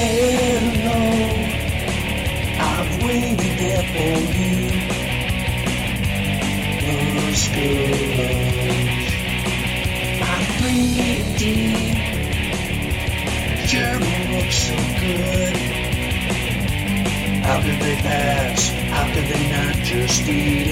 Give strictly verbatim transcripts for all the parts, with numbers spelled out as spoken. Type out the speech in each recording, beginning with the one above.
Hello, I've waited there for you. Musculars, I'm three deep. Jeremy looks so good. How could they pass? How could they not just eat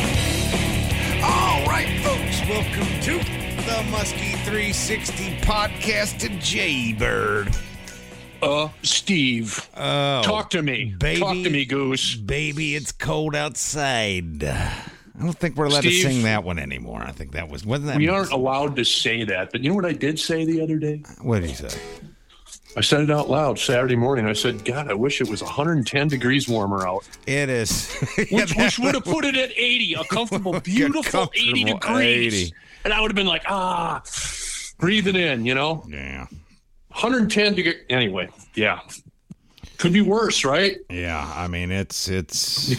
it? All right, folks, welcome to the Muskie three sixty podcast to Jaybird. Uh, Steve, Oh, talk to me. baby, talk to me, Goose. Baby, it's cold outside. I don't think we're allowed Steve, to sing that one anymore. I think that was, wasn't that? We aren't allowed to say that, but you know what I did say the other day? What did he say? I said it out loud Saturday morning. I said, God, I wish it was one hundred ten degrees warmer out. It is. Which, which would have put it at eighty, a comfortable, beautiful comfortable eighty degrees. eighty. And I would have been like, ah, breathing in, you know? Yeah. one hundred ten degrees. Anyway, yeah. Could be worse, right? Yeah, I mean, it's, it's,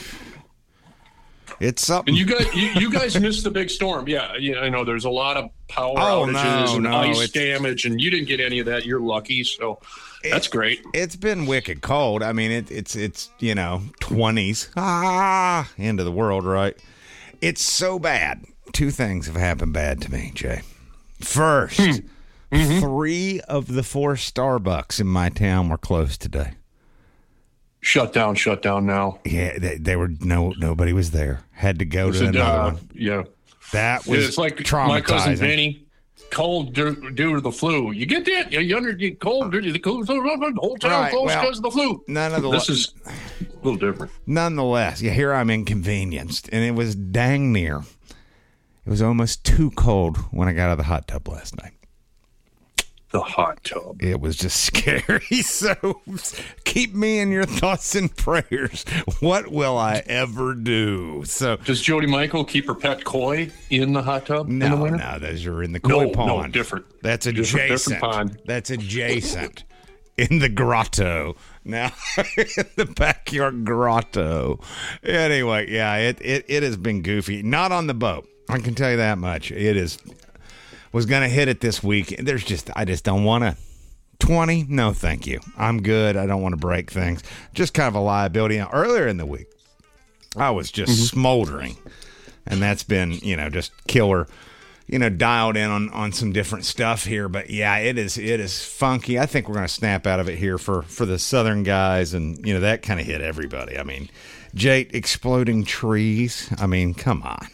it's something. And you guys, you, you guys missed the big storm. Yeah, yeah, I know there's a lot of power Oh, outages no, and no, ice it's- damage, and you didn't get any of that. You're lucky, so that's great. It's been wicked cold. I mean, it, it's, it's you know, twenties. Ah, end of the world, right? It's so bad. Two things have happened bad to me, Jay. First, Mm-hmm. three of the four Starbucks in my town were closed today. Shut down, shut down now. Yeah, they, they were no nobody was there. Had to go to Said, another uh, one. yeah, That was it's like traumatizing. my cousin Benny, cold due, due to the flu. You get that? You under you cold due to the cold. The whole town Right, closed well, because of the flu. None of the This is a little different. Nonetheless, yeah, here I'm inconvenienced, and it was dang near. It was almost too cold when I got out of the hot tub last night. The hot tub. It was just scary. So keep me in your thoughts and prayers. What will I ever do? So Does Jody Michael keep her pet koi in the hot tub in the no, winter? no, those are in the koi No, pond. no, different. That's Different- adjacent. different pond. That's adjacent. In the grotto. Now, in the backyard grotto. Anyway, yeah, it, it, it has been goofy. Not on the boat. I can tell you that much. It is was going to hit it this week. There's just, I just don't want to. twenty? No, thank you. I'm good. I don't want to break things. Just kind of a liability. Now, earlier in the week, I was just mm-hmm. smoldering. And that's been, you know, just killer, you know, dialed in on, on some different stuff here. But yeah, it is, it is funky. I think we're going to snap out of it here for, for the Southern guys. And, you know, that kind of hit everybody. I mean, Jake, exploding trees. I mean, come on.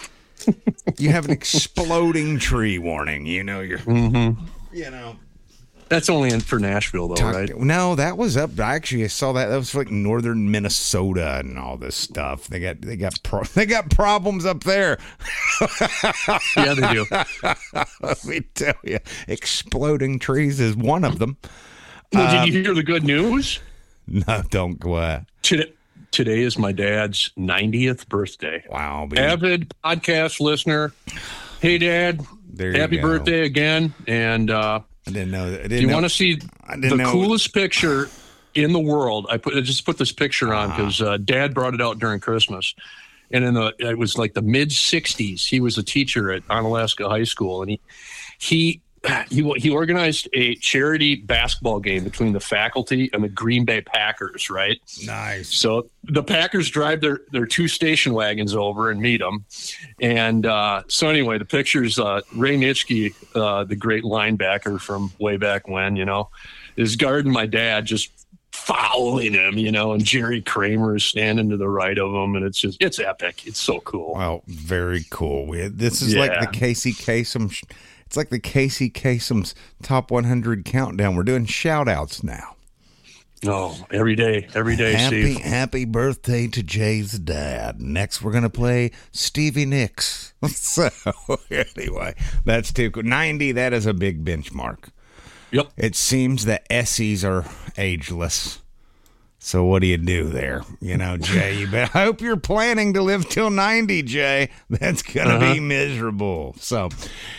You have an exploding tree warning. You know, you're, Mm-hmm. you know. That's only in for Nashville, though, Talk, right? No, that was up. I actually saw that. That was like northern Minnesota and all this stuff. They got they got pro, they got problems up there. Yeah, they do. Let me tell you, exploding trees is one of them. Well, Um, did you hear the good news? No, don't go ahead. Today, today is my dad's ninetieth birthday. Wow, baby. Avid podcast listener. Hey, Dad. There you Happy go. birthday again. And uh, I didn't know. I didn't if you know. want to see I the didn't know. coolest picture in the world, I put I just put this picture on because uh, Dad brought it out during Christmas. And in the it was like the mid sixties. He was a teacher at Onalaska High School, and he he he he organized a charity basketball game between the faculty and the Green Bay Packers. Right. Nice. So the Packers drive their their two station wagons over and meet them, and uh, so anyway, the pictures. Uh, Ray Nitschke, uh, the great linebacker from way back when, you know, is guarding my dad, just following him, you know, and Jerry Kramer is standing to the right of him, and it's just it's epic. It's so cool. Well, very cool. We, this is like Yeah. the Casey Kasem. sh- It's like the Casey Kasem's top one hundred countdown. We're doing shout outs now. Oh, every day, every day, Happy, Steve. happy birthday to Jay's dad. Next, we're going to play Stevie Nicks. So, anyway, that's too cool. ninety, that is a big benchmark. Yep. It seems that Essies are ageless. So what do you do there? You know, Jay, you bet. I hope you're planning to live till ninety, Jay. That's going to Uh-huh. be miserable. So,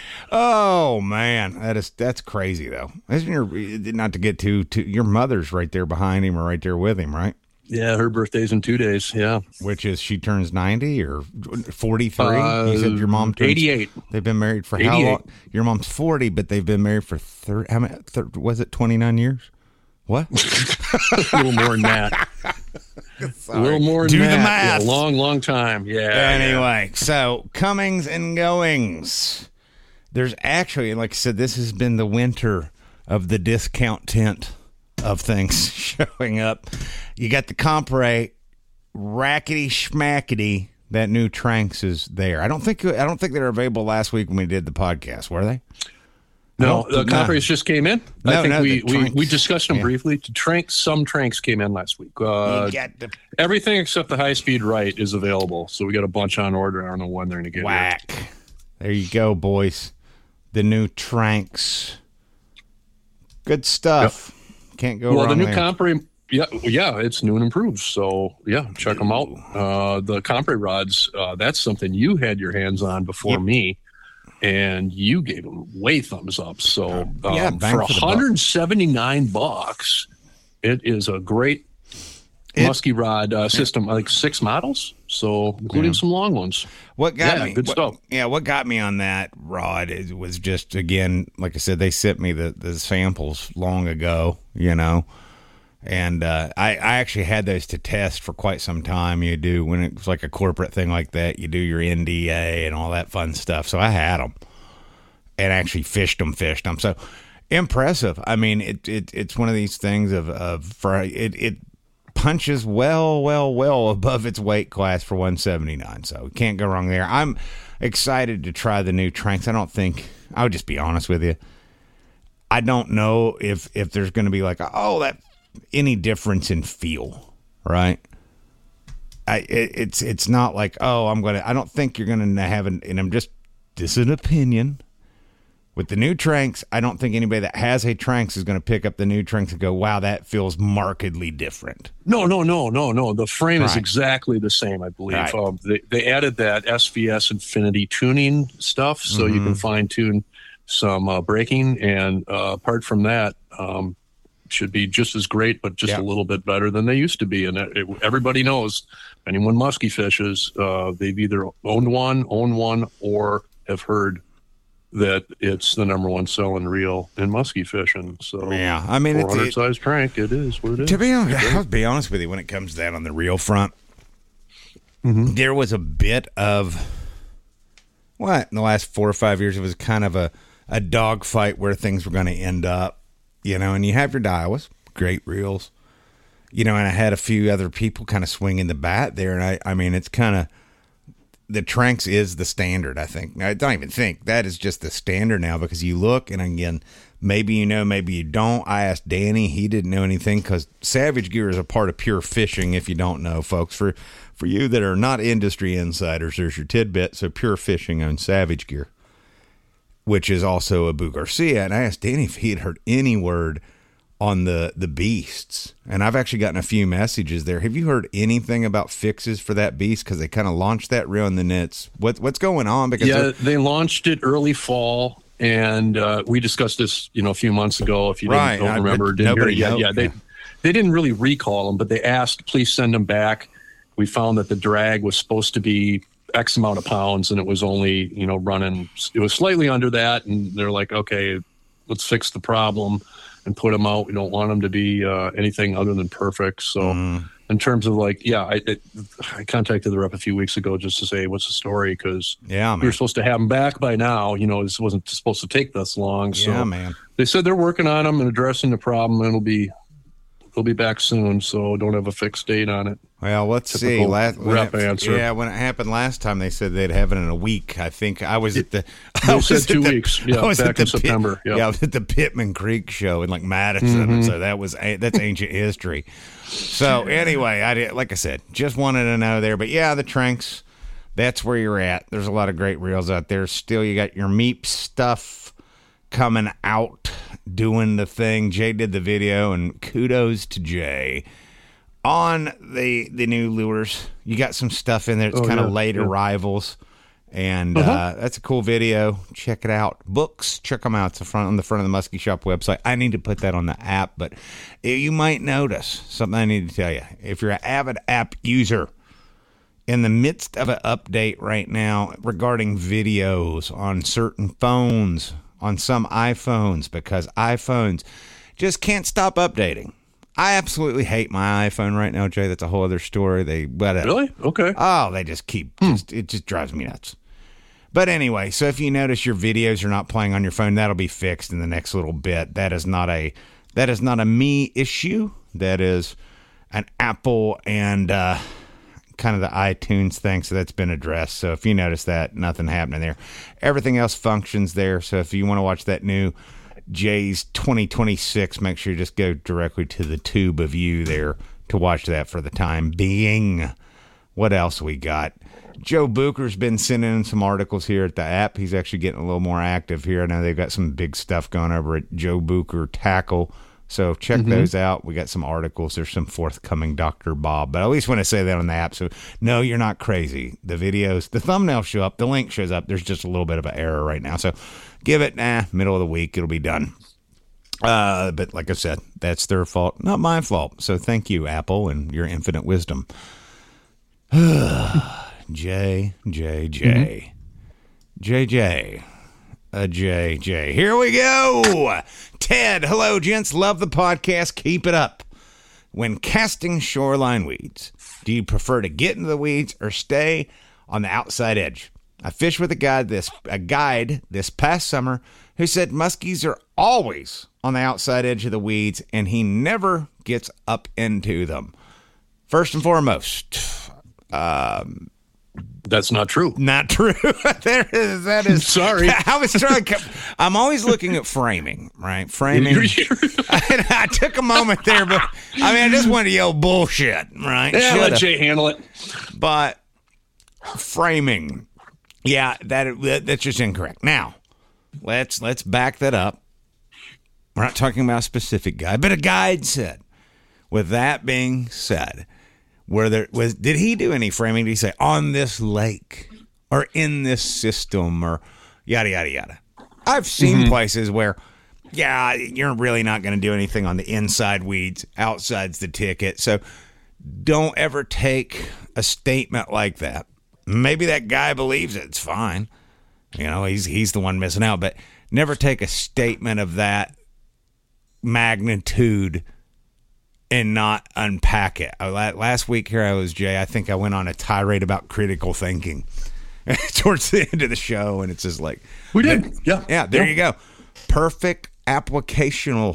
oh, man, that is that's crazy, though. Isn't your, not to get too, too, your mother's right there behind him or right there with him, right? Yeah, her birthday's in two days. Yeah. Which is she turns ninety or forty-three? Uh, You said your mom turns eighty-eight. They've been married for how eighty-eight. long? Your mom's forty, but they've been married for thirty. How many? thirty, was it twenty-nine years? What? A little more than that. A little more than Do that. the math. Yeah, long, long time. Yeah. Anyway, so comings and goings. There's actually, like I said, this has been the winter of the discount tent of things showing up. You got the Compre, rackety schmackety. That new Tranx is there. I don't think I don't think they were available last week when we did the podcast. Were they? No, the Compres just came in. No, I think no, we, the we, Tranx. we discussed them Yeah. briefly. To Tranx, some Tranx came in last week. Uh, You got the everything except the high speed right is available. So we got a bunch on order. I don't know when they're going to get here. whack. There you go, boys. The new Tranx. Good stuff. Can't go Well, wrong the new there. Compre, yeah, yeah, it's new and improved. So yeah, check them out. Uh, the Compre rods, uh, that's something you had your hands on before Yep. me, and you gave them way thumbs up. So um, yeah, bang for for the buck. one hundred seventy-nine bucks, it is a great It- musky rod uh, system, like six models, so including some long ones. What got Yeah, me? good what- stuff. Yeah, what got me on that rod is, was just again, like I said, they sent me the, the samples long ago, you know, and uh, I I actually had those to test for quite some time. You do when it was like a corporate thing like that, you do your N D A and all that fun stuff. So I had them and actually fished them, fished them. So impressive. I mean, it, it it's one of these things of of for it it. punches well, well, well above its weight class for one seventy-nine. So we can't go wrong there. I'm excited to try the new Tranx. I don't think, I would just be honest with you. I don't know if, if there's going to be like, oh, that any difference in feel, right? I, it, it's, it's not like, oh, I'm going to, I don't think you're going to have an, and I'm just, this is an opinion. With the new Tranx, I don't think anybody that has a Tranx is going to pick up the new Tranx and go, wow, that feels markedly different. No, no, no, no, no. The frame is Right. exactly the same, I believe. Right. Um, they, they added that S V S Infinity tuning stuff, so you Mm-hmm. can fine tune some uh, braking, and uh, apart from that, um, should be just as great, but just Yeah. a little bit better than they used to be. And it, it- everybody knows, anyone musky fishes, uh, they've either owned one, own one, or have heard that it's the number one selling reel in musky fishing. So Yeah, I mean, it's, four hundred it, size crank, it is what it is. to be honest, I'll be honest with you, when it comes to that on the reel front, Mm-hmm. there was a bit of, what, in the last four or five years, it was kind of a, a dogfight where things were going to end up, you know, and you have your Daiwas, great reels, you know, and I had a few other people kind of swinging the bat there, and I, I mean, it's kind of, the Tranx is the standard, I think. I don't even think. That is just the standard now, because you look, and again, maybe you know, maybe you don't. I asked Danny. He didn't know anything, because Savage Gear is a part of Pure Fishing, if you don't know, folks. For for you that are not industry insiders, there's your tidbit. So Pure Fishing owns Savage Gear, which is also Abu Garcia. And I asked Danny if he had heard any word on the the beasts, and I've actually gotten a few messages there. Have you heard anything about fixes for that beast? Because they kind of launched that reel in the nets. What what's going on? Because Yeah, they're- they launched it early fall, and uh, we discussed this, you know, a few months ago. If you didn't, Right, don't I- remember, didn't hear nobody it yet. know- Yeah, they yeah. they didn't really recall them, but they asked, please send them back. We found that the drag was supposed to be X amount of pounds, and it was only, you know, running. It was slightly under that, and they're like, okay, let's fix the problem and put them out. We don't want them to be uh, anything other than perfect. So. Mm-hmm. In terms of like, yeah, I it, I contacted the rep a few weeks ago just to say, what's the story? Because yeah, we were man. supposed to have them back by now. You know, this wasn't supposed to take this long. So Yeah, man. they said they're working on them and addressing the problem, and it'll be it'll be back soon. So don't have a fixed date on it. Well, let's see. Typical Last, when rep it- answer. Yeah, when it happened last time, they said they'd have it in a week. I think I was at the. They I was said at two the- weeks. Yeah, I was back at the in Pit- September. Yeah. Yeah, I was at the Pittman Creek show in like Madison, Mm-hmm. so that was a- that's ancient history. So anyway, I did, like I said, just wanted to know there. But yeah, the Tranx, that's where you're at. There's a lot of great reels out there. Still, you got your Meep stuff coming out, doing the thing. Jay did the video, and kudos to Jay on the the new lures. You got some stuff in there. It's Oh, kind of yeah, late yeah. arrivals, and Uh-huh. uh, that's a cool video. Check it out. Books, check them out. It's the front on the front of the Muskie Shop website. I need to put that on the app, but you might notice something I need to tell you. If you're an avid app user, in the midst of an update right now regarding videos on certain phones, on some iPhones, because iPhones just can't stop updating. I absolutely hate my iPhone right now, Jay. That's a whole other story. They but, uh, Really? Okay. Oh, they just keep, Hmm. just, it just drives me nuts. But anyway, so if you notice your videos are not playing on your phone, that'll be fixed in the next little bit. That is not a, that is not a me issue. That is an Apple and uh, kind of the iTunes thing. So that's been addressed. So if you notice that, nothing happening there. Everything else functions there. So if you want to watch that new Jay's twenty twenty-six, make sure you just go directly to the tube of you there to watch that for the time being. What else we got? Joe Bucher's been sending in some articles here at the app. He's actually getting a little more active here. I know they've got some big stuff going over at Joe Bucher Tackle. So check mm-hmm. those out. We got some articles. There's some forthcoming Doctor Bob. But I at least want to say that on the app. So no, you're not crazy. The videos, the thumbnail show up. The link shows up. There's just a little bit of an error right now. So give it, nah, middle of the week. It'll be done. Uh, but like I said, that's their fault, not my fault. So thank you, Apple, and your infinite wisdom. J, J, J. Mm-hmm. J, J. A J, J. Here we go. Ted, hello, gents. Love the podcast. Keep it up. When casting shoreline weeds, do you prefer to get into the weeds or stay on the outside edge? I fished with a guide this a guide this past summer who said muskies are always on the outside edge of the weeds, and he never gets up into them. First and foremost, um, that's not true. Not true. There is. That is. Sorry. I was trying. To, I'm always looking at framing, right? Framing. I, I took a moment there, but I mean, I just wanted to yell bullshit, right? Yeah, Should've. let Jay handle it. But framing, yeah, that, that that's just incorrect. Now, let's let's back that up. We're not talking about a specific guide, but a guide said. With that being said. Where there was, did he do any framing? Did he say on this lake or in this system or yada, yada, yada? I've seen mm-hmm. places where, yeah, you're really not going to do anything on the inside weeds. Outside's the ticket. So don't ever take a statement like that. Maybe that guy believes it. It's fine. You know, he's, he's the one missing out. But never take a statement of that magnitude and not unpack it. Last week here I was, Jay, I think I went on a tirade about critical thinking towards the end of the show, and it's just like... We did, yeah. Yeah, there yeah. you go. Perfect applicational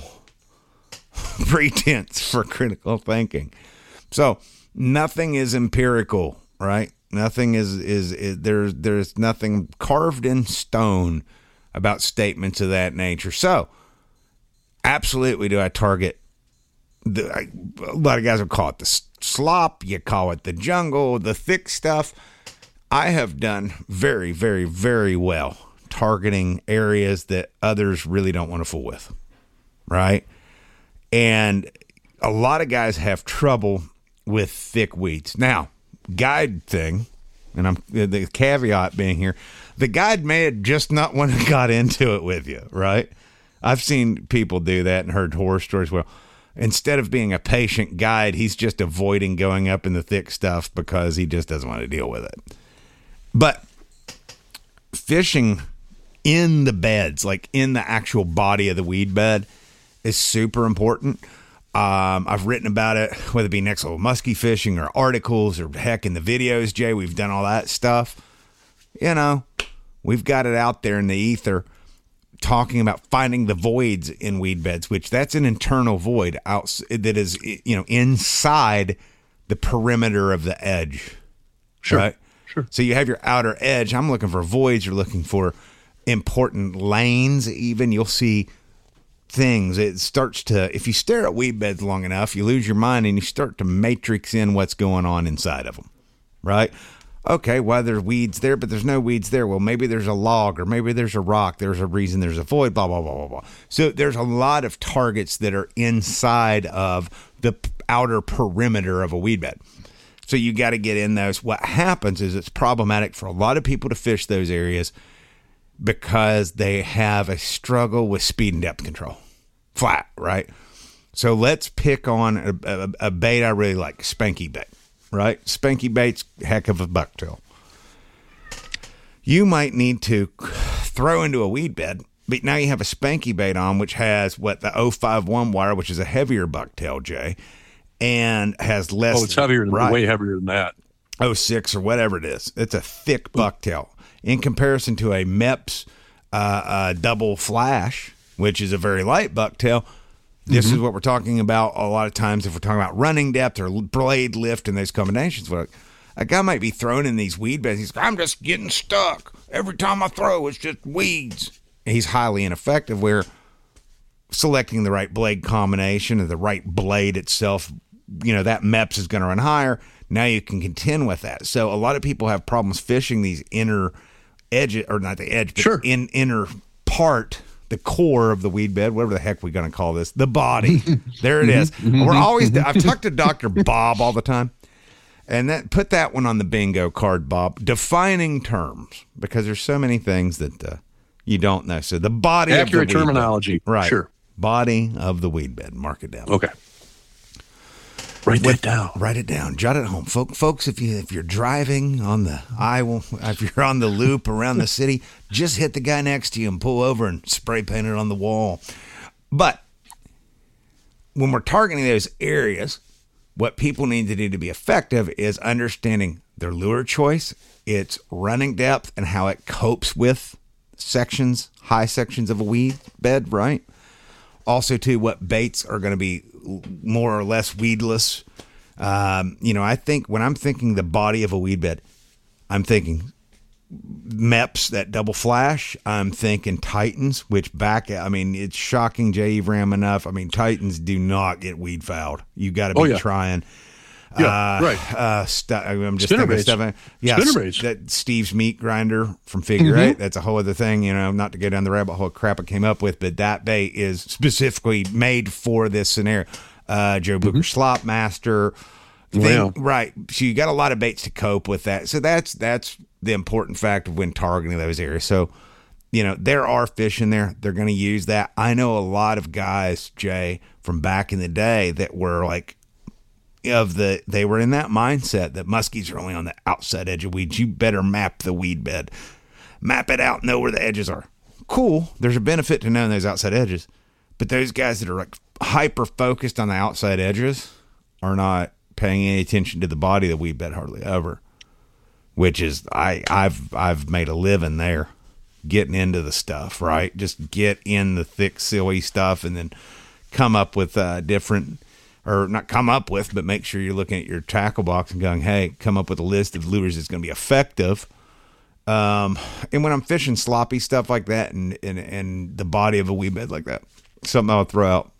pretense for critical thinking. So, nothing is empirical, right? Nothing is... is, is there's, there's nothing carved in stone about statements of that nature. So, absolutely do I target The, I, a lot of guys would call it the slop. You call it the jungle, the thick stuff. I have done very, very, very well targeting areas that others really don't want to fool with, right? And a lot of guys have trouble with thick weeds. Now, guide thing, and I'm the caveat being here, the guide may have just not want to got into it with you, right? I've seen people do that and heard horror stories. Well, instead of being a patient guide, he's just avoiding going up in the thick stuff because he just doesn't want to deal with it. But fishing in the beds, like in the actual body of the weed bed, is super important. Um, I've written about it, whether it be next level muskie fishing or articles or heck in the videos, Jay, we've done all that stuff. You know, we've got it out there in the ether. Talking about finding the voids in weed beds, which that's an internal void out that is, you know, inside the perimeter of the edge. Sure. Right? Sure. So you have your outer edge. I'm looking for voids. You're looking for important lanes. Even you'll see things. It starts to, if you stare at weed beds long enough, you lose your mind and you start to matrix in what's going on inside of them. Right. Okay, well, there's weeds there, but there's no weeds there. Well, maybe there's a log or maybe there's a rock. There's a reason there's a void, blah, blah, blah, blah, blah. So there's a lot of targets that are inside of the outer perimeter of a weed bed. So you got to get in those. What happens is it's problematic for a lot of people to fish those areas because they have a struggle with speed and depth control. Flat, right? So let's pick on a, a, a bait I really like, spanky bait. Right? Spanky bait's heck of a bucktail. You might need to throw into a weed bed But now you have a Spanky bait on, which has what the oh five one wire, which is a heavier bucktail, Jay, and has less. Oh, it's heavier, than, right, way heavier than that. oh six or whatever it is. It's a thick bucktail in comparison to a M E P S uh, uh, double flash, which is a very light bucktail. This mm-hmm. is what we're talking about a lot of times if we're talking about running depth or blade lift and those combinations. Where a guy might be thrown in these weed beds. He's like, I'm just getting stuck. Every time I throw, it's just weeds. He's highly ineffective where selecting the right blade combination or the right blade itself, you know, that M E P S is going to run higher. Now you can contend with that. So a lot of people have problems fishing these inner edges, or not the edge, but sure. in inner part, the core of the weed bed, whatever the heck we're going to call this, the body. There it is. We're always, I've talked to Doctor Bob all the time, and that put that one on the bingo card, Bob. Defining terms, because there's so many things that uh, you don't know. So the body accurate of the weed terminology, bed. Right? Sure. Body of the weed bed. Mark it down. Okay. Write With, that down. Write it down. Jot it home, Folk, folks. If you if you're driving on the I will, if you're on the loop around the city, just hit the guy next to you and pull over and spray paint it on the wall. But when we're targeting those areas, what people need to do to be effective is understanding their lure choice, its running depth, and how it copes with sections, high sections of a weed bed. Right. Also, too, what baits are going to be more or less weedless. Um, you know, I think when I'm thinking the body of a weed bed, I'm thinking M E P S, that double flash. I'm thinking Titans, which back, I mean, it's shocking, J. Ram enough. I mean, Titans do not get weed fouled. You got to be oh, yeah. trying. Yeah, uh, right. Uh, st- I'm just Spinner thinking baits. stuff. Yeah, Spinner baits. That Steve's meat grinder from Figure Mm-hmm. Eight. That's a whole other thing. You know, not to go down the rabbit hole of crap I came up with, but that bait is specifically made for this scenario. Uh, Joe Booker mm-hmm. Slop Master. Thing, wow. Right. So you got a lot of baits to cope with that. So that's that's the important factor when targeting those areas. So, you know, there are fish in there. They're going to use that. I know a lot of guys, Jay, from back in the day that were like, of the they were in that mindset that muskies are only on the outside edge of weeds. You better map the weed bed, map it out, know where the edges are. Cool. There's a benefit to knowing those outside edges, but those guys that are like hyper focused on the outside edges are not paying any attention to the body of the weed bed hardly ever. Which is I I've I've made a living there, getting into the stuff. Right, just get in the thick silly stuff and then come up with uh, different. Or not come up with, but make sure you're looking at your tackle box and going, hey, come up with a list of lures that's going to be effective. Um, and when I'm fishing sloppy stuff like that and, and, and the body of a weed bed like that, something I'll throw out.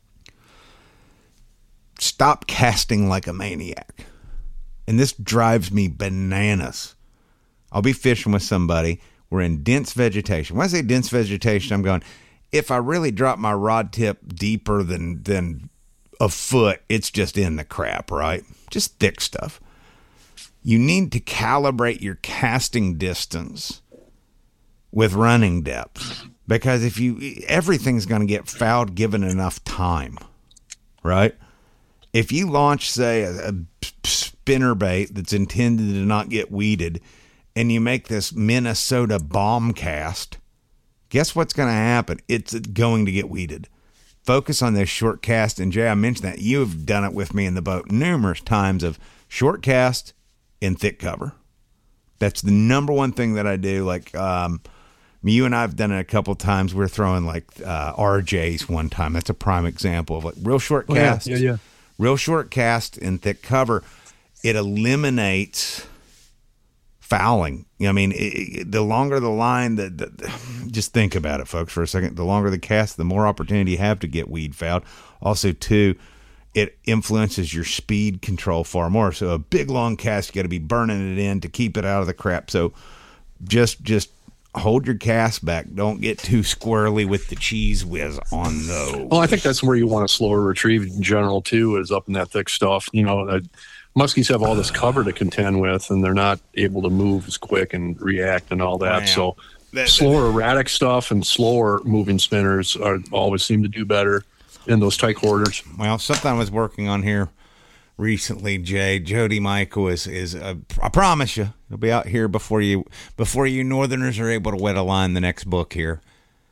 Stop casting like a maniac. And this drives me bananas. I'll be fishing with somebody. We're in dense vegetation. When I say dense vegetation, I'm going, if I really drop my rod tip deeper than than a foot, it's just in the crap, right? Just thick stuff. You need to calibrate your casting distance with running depth, because if you, everything's going to get fouled given enough time, right? If you launch, say, a, a spinner bait that's intended to not get weeded, and you make this Minnesota bomb cast, guess what's going to happen? It's going to get weeded. Focus on those short casts. And Jay, I mentioned that you've done it with me in the boat numerous times of short cast in thick cover. That's the number one thing that I do. Like, um, you and I have done it a couple of times. We're throwing like uh, R Js one time. That's a prime example of like real short oh, cast. Yeah, yeah, yeah. Real short cast in thick cover. It eliminates fouling. I mean, it, it, the longer the line, the, the, just think about it, folks, for a second. The longer the cast, the more opportunity you have to get weed fouled. Also, too, it influences your speed control far more. So a big, long cast, you got to be burning it in to keep it out of the crap. So just just hold your cast back. Don't get too squirrely with the cheese whiz on those. Well, I think that's where you want a slower retrieve in general, too, is up in that thick stuff. You know, uh, muskies have all this cover to contend with, and they're not able to move as quick and react and all that. Wow. So that, slower erratic stuff and slower moving spinners are always seem to do better in those tight quarters. Well, something I was working on here recently, Jay. Jody Michael is is uh, I promise you, it'll be out here before you before you Northerners are able to wet a line. The next book here.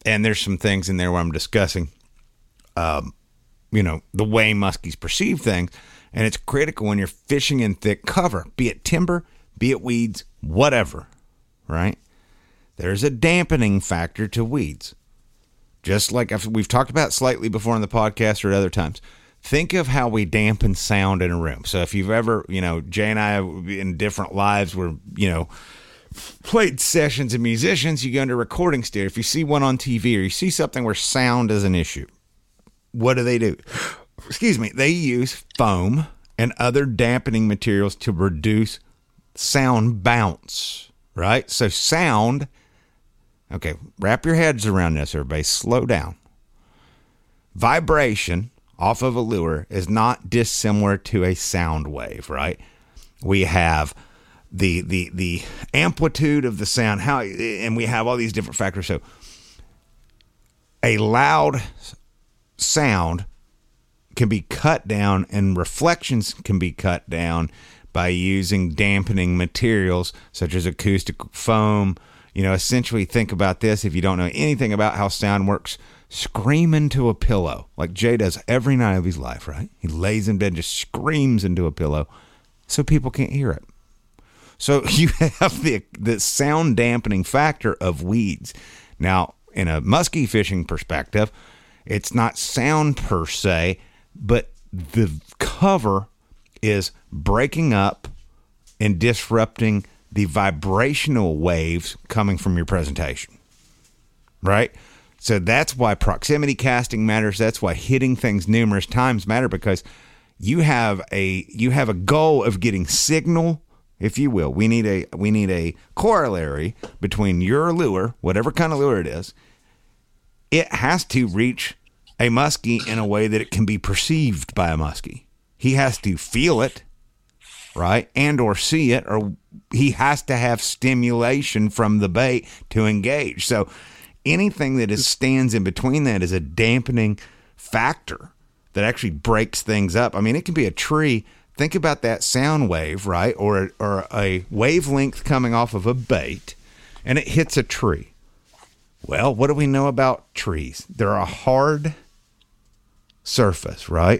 and there's some things in there where I'm discussing, um, you know, the way muskies perceive things. And it's critical when you're fishing in thick cover, be it timber, be it weeds, whatever, right? There's a dampening factor to weeds. Just like I've, we've talked about slightly before on the podcast or at other times. Think of how we dampen sound in a room. So if you've ever, you know, Jay and I in different lives were, you know, played sessions of musicians, you go into a recording studio. If you see one on T V or you see something where sound is an issue, what do they do? Excuse me. They use foam and other dampening materials to reduce sound bounce, right? So sound, okay, wrap your heads around this, everybody. Slow down. Vibration off of a lure is not dissimilar to a sound wave, right? We have the the the amplitude of the sound, how, and we have all these different factors. So a loud sound can be cut down, and reflections can be cut down by using dampening materials such as acoustic foam. You know, essentially think about this. If you don't know anything about how sound works, scream into a pillow like Jay does every night of his life, right? He lays in bed and just screams into a pillow so people can't hear it. So you have the the sound dampening factor of weeds. Now, in a muskie fishing perspective, it's not sound per se, but the cover is breaking up and disrupting the vibrational waves coming from your presentation, right? So that's why proximity casting matters. That's why hitting things numerous times matter, because you have a you have a goal of getting signal, if you will. We need a we need a corollary between your lure, whatever kind of lure it is. It has to reach a muskie in a way that it can be perceived by a muskie. He has to feel it, right, and or see it, or he has to have stimulation from the bait to engage. So anything that is stands in between that is a dampening factor that actually breaks things up. I mean, it can be a tree. Think about that sound wave, right, or or a wavelength coming off of a bait, and it hits a tree. Well, what do we know about trees? They're a hard surface, right?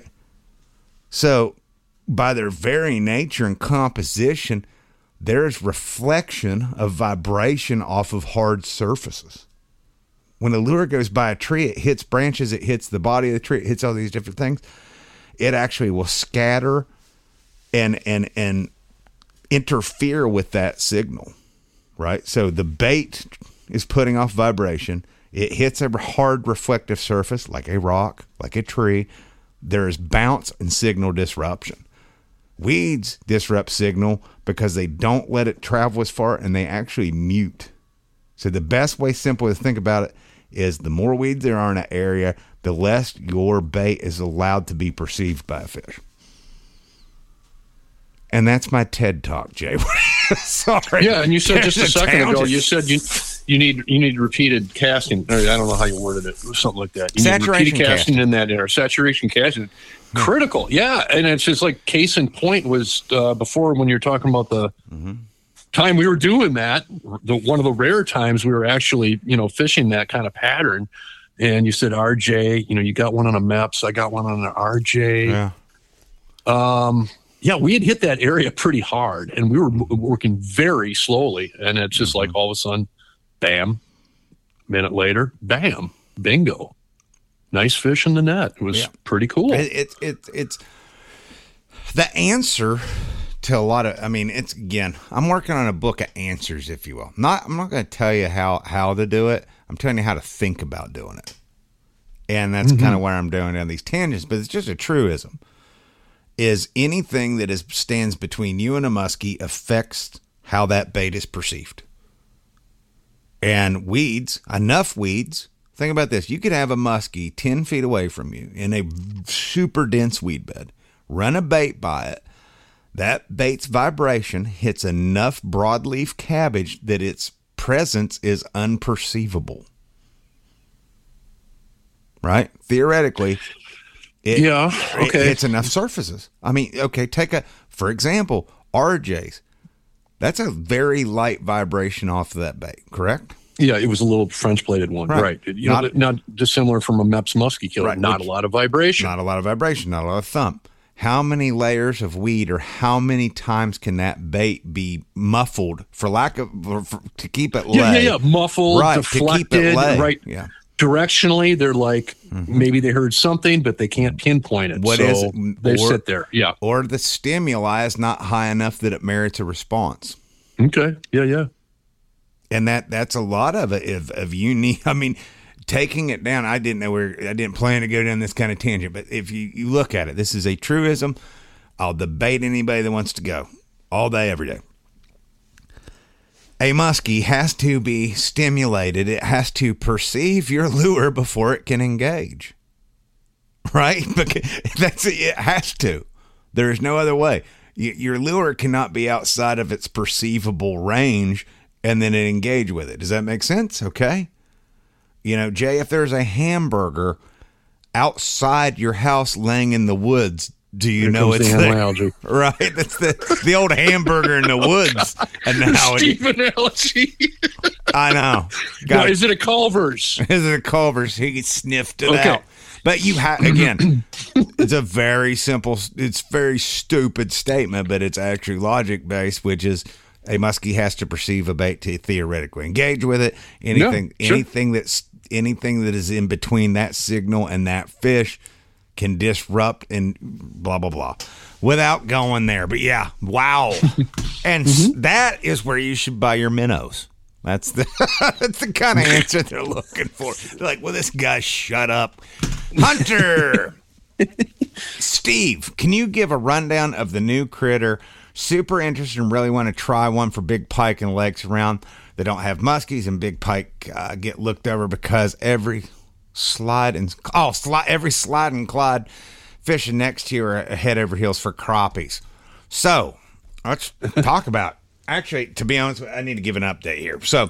So by their very nature and composition, there's reflection of vibration off of hard surfaces. When a lure goes by a tree, it hits branches, it hits the body of the tree, it hits all these different things. It actually will scatter and and and interfere with that signal, right? So the bait is putting off vibration. It hits a hard reflective surface like a rock, like a tree. There is bounce and signal disruption. Weeds disrupt signal because they don't let it travel as far, and they actually mute. So the best way, simple to think about it, is the more weeds there are in an area, the less your bait is allowed to be perceived by a fish. And that's my TED Talk, Jay. Sorry. Yeah, and you said just a There's second ago, just- you said you you need you need repeated casting. Or I don't know how you worded it, something like that. You Saturation need repeated casting, casting. in that air. Saturation casting, critical. Yeah, and it's just like case in point was uh, before when you're talking about the Mm-hmm. time we were doing that. The one of the rare times we were actually you know fishing that kind of pattern. And you said R J, you know, you got one on a MEPS, I got one on an R J. Yeah. Um, yeah, we had hit that area pretty hard, and we were m- working very slowly. And it's just like all of a sudden, bam, minute later, bam, bingo. Nice fish in the net. It was Yeah. pretty cool. It, it, it, it's the answer to a lot of, I mean, it's, again, I'm working on a book of answers, if you will. Not, I'm not going to tell you how, how to do it. I'm telling you how to think about doing it. And that's kind of where I'm doing on these tangents, but it's just a truism. Is anything that is stands between you and a muskie affects how that bait is perceived. And weeds, enough weeds, think about this. You could have a muskie ten feet away from you in a super dense weed bed, run a bait by it. That bait's vibration hits enough broadleaf cabbage that its presence is unperceivable. Right? Theoretically, it, Yeah, okay. it hits enough surfaces. I mean, okay, take a, for example, R J's. That's a very light vibration off of that bait, correct? Yeah, it was a little French bladed one, Right. right? You Not- know, not dissimilar from a Mepps musky killer. Right, Not which- a lot of vibration. Not a lot of vibration, not a lot of thump. How many layers of weed, or how many times can that bait be muffled for lack of for, for- to keep it lay? yeah, yeah, yeah. Muffled, Right, to keep deflected, it lay. right? Yeah. Directionally, they're like maybe they heard something, but they can't pinpoint it. What so is it? They Or- sit there. Yeah. Or the stimuli is not high enough that it merits a response. Okay. Yeah, yeah. And that that's a lot of it of, of unique. I mean, taking it down, I didn't know where I didn't plan to go down this kind of tangent, but if you, you look at it, this is a truism. I'll debate anybody that wants to go all day, every day. A muskie has to be stimulated. It has to perceive your lure before it can engage. Right? Because that's it. It has to. There is no other way. Y- Your lure cannot be outside of its perceivable range and then it engage with it. Does that make sense? Okay. You know, Jay, if there's a hamburger outside your house laying in the woods, do you Here know comes it's the there? analogy. Right. That's the, the old hamburger in the woods analogy. Steve analogy. I know. Now, Got is it a Culver's? Is it a Culver's? He sniffed it Okay. out. But you have, again, it's a very simple, it's very stupid statement, but it's actually logic based, which is a muskie has to perceive a bait to theoretically engage with it. Anything, Yeah, sure. anything that's anything that is in between that signal and that fish can disrupt and blah blah blah without going there. But yeah, wow, and s that is where you should buy your minnows. That's the that's the kind of answer they're looking for. They're like, well, this guy, shut up. Hunter! Steve, can you give a rundown of the new critter? Super interested and really want to try one for big pike and lakes around that don't have muskies, and big pike uh, get looked over because every slide and oh, slide, every slide and clod fishing next to you are head over heels for crappies. So let's talk about. Actually, to be honest, I need to give an update here. So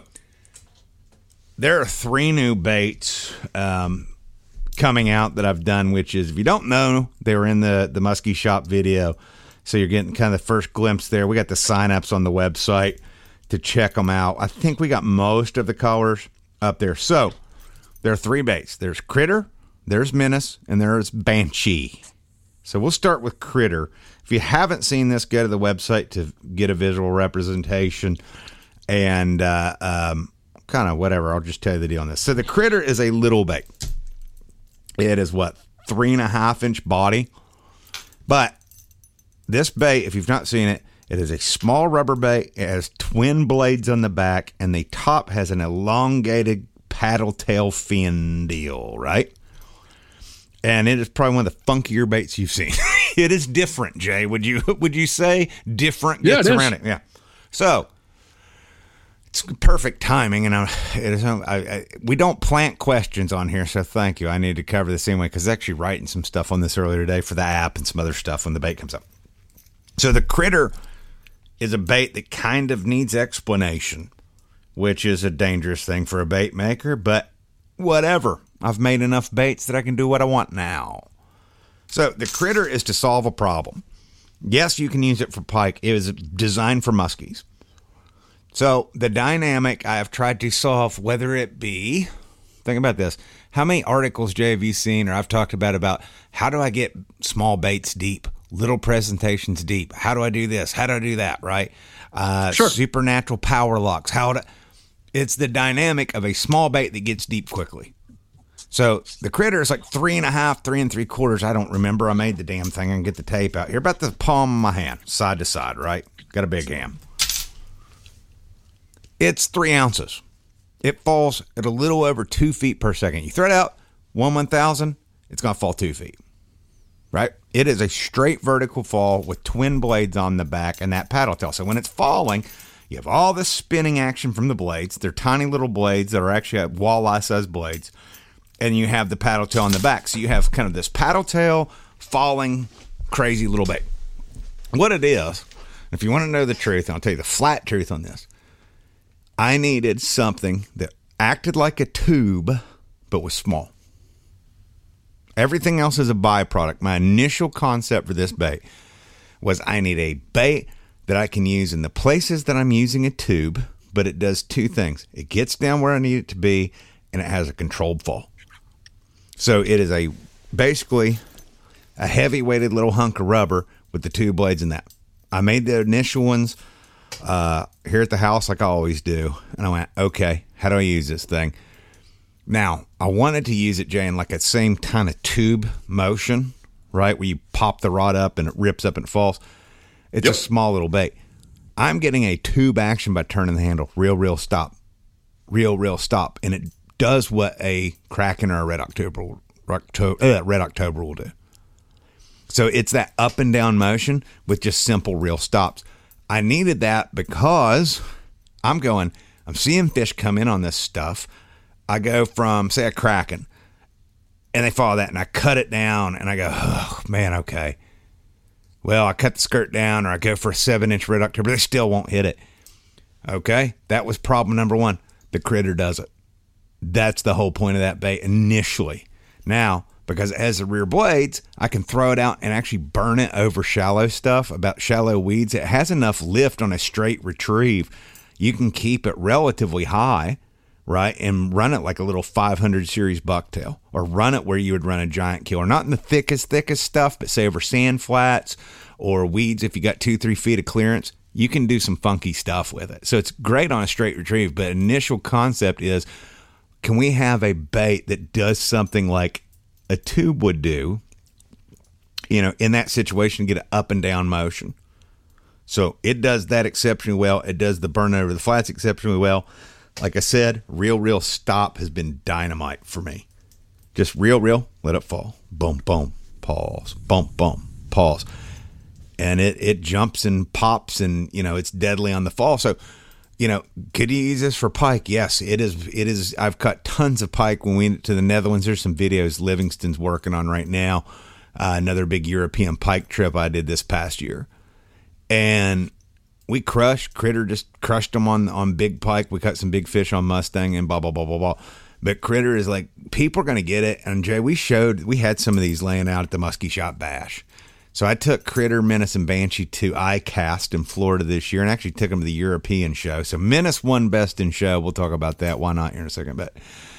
there are three new baits um, coming out that I've done, which is, if you don't know, they were in the, the Muskie Shop video. So you're getting kind of the first glimpse there. We got the sign-ups on the website to check them out. I think we got most of the colors up there. So there are three baits. There's Critter, there's Menace, and there's Banshee. So we'll start with Critter. If you haven't seen this, go to the website to get a visual representation and uh, um, kind of whatever. I'll just tell you the deal on this. So the Critter is a little bait. It is what, three and a half inch body. But this bait, if you've not seen it, it is a small rubber bait. It has twin blades on the back, and the top has an elongated paddle tail fin deal, right? And it is probably one of the funkier baits you've seen. It is different, Jay. Would you would you say different Yeah, gets it is. around it? Yeah. So it's perfect timing, and I, it is. I, I, we don't plant questions on here, so thank you. I need to cover this anyway because I was actually writing some stuff on this earlier today for the app and some other stuff when the bait comes up. So the Critter is a bait that kind of needs explanation, which is a dangerous thing for a bait maker, but whatever. I've made enough baits that I can do what I want now. So the Critter is to solve a problem. Yes, you can use it for pike. It was designed for muskies. So the dynamic I have tried to solve, whether it be, think about this. How many articles, Jay, have you seen or I've talked about about how do I get small baits deep, little presentations deep? How do I do this? How do I do that, right? Uh, Sure. Supernatural power locks. How to, it's the dynamic of a small bait that gets deep quickly. So the Critter is like three and a half, three and three quarters. I don't remember. I made the damn thing. I can get the tape out here. About the palm of my hand, side to side, right? Got a big hand. It's three ounces. It falls at a little over two feet per second. You throw it out, one one thousand, it's going to fall two feet, right? It is a straight vertical fall with twin blades on the back and that paddle tail. So when it's falling, you have all this spinning action from the blades. They're tiny little blades that are actually walleye-sized blades. And you have the paddle tail on the back. So you have kind of this paddle tail falling crazy little bait. What it is, if you want to know the truth, and I'll tell you the flat truth on this, I needed something that acted like a tube, but was small. Everything else is a byproduct. My initial concept for this bait was I need a bait that I can use in the places that I'm using a tube, but it does two things. It gets down where I need it to be, and it has a controlled fall. So it is a basically a heavy-weighted little hunk of rubber with the two blades in that. I made the initial ones uh, here at the house like I always do, and I went, okay, how do I use this thing? Now, I wanted to use it, Jay, in like a same kind of tube motion, right, where you pop the rod up and it rips up and it falls. It's yep. a small little bait. I'm getting a tube action by turning the handle. Real, real stop. Real, real stop. And it does what a Kraken or a Red October, uh, Red October will do. So it's that up and down motion with just simple real stops. I needed that because I'm going, I'm seeing fish come in on this stuff. I go from, say, a Kraken, and they follow that, and I cut it down, and I go, oh, man, okay. Well, I cut the skirt down, or I go for a seven-inch Red October. They still won't hit it. Okay? That was problem number one. The critter does it. That's the whole point of that bait initially. Now, because it has the rear blades, I can throw it out and actually burn it over shallow stuff, about shallow weeds. It has enough lift on a straight retrieve. You can keep it relatively high, right, and run it like a little five hundred series bucktail, or run it where you would run a giant killer. Not in the thickest, thickest stuff, but say over sand flats or weeds. If you got two, three feet of clearance, you can do some funky stuff with it. So it's great on a straight retrieve, but initial concept is, can we have a bait that does something like a tube would do, you know, in that situation, get an up and down motion. So it does that exceptionally well. It does the burn over the flats exceptionally well. Like I said, real, real stop has been dynamite for me. Just real, real, let it fall. Boom, boom, pause. Boom, boom, pause. And it, it jumps and pops, and, you know, it's deadly on the fall. So, you know, could you use this for pike? Yes, it is. It is. I've caught tons of pike when we went to the Netherlands. There's some videos Livingston's working on right now. Uh, another big European pike trip I did this past year. And we crushed, Critter just crushed them on, on big pike. We caught some big fish on Mustang and blah, blah, blah, blah, blah. But Critter is like, people are going to get it. And Jay, we showed, we had some of these laying out at the Muskie Shot Bash. So I took Critter, Menace, and Banshee to iCast in Florida this year, and actually took them to the European show. So Menace won best in show. We'll talk about that. Why not here in a second. But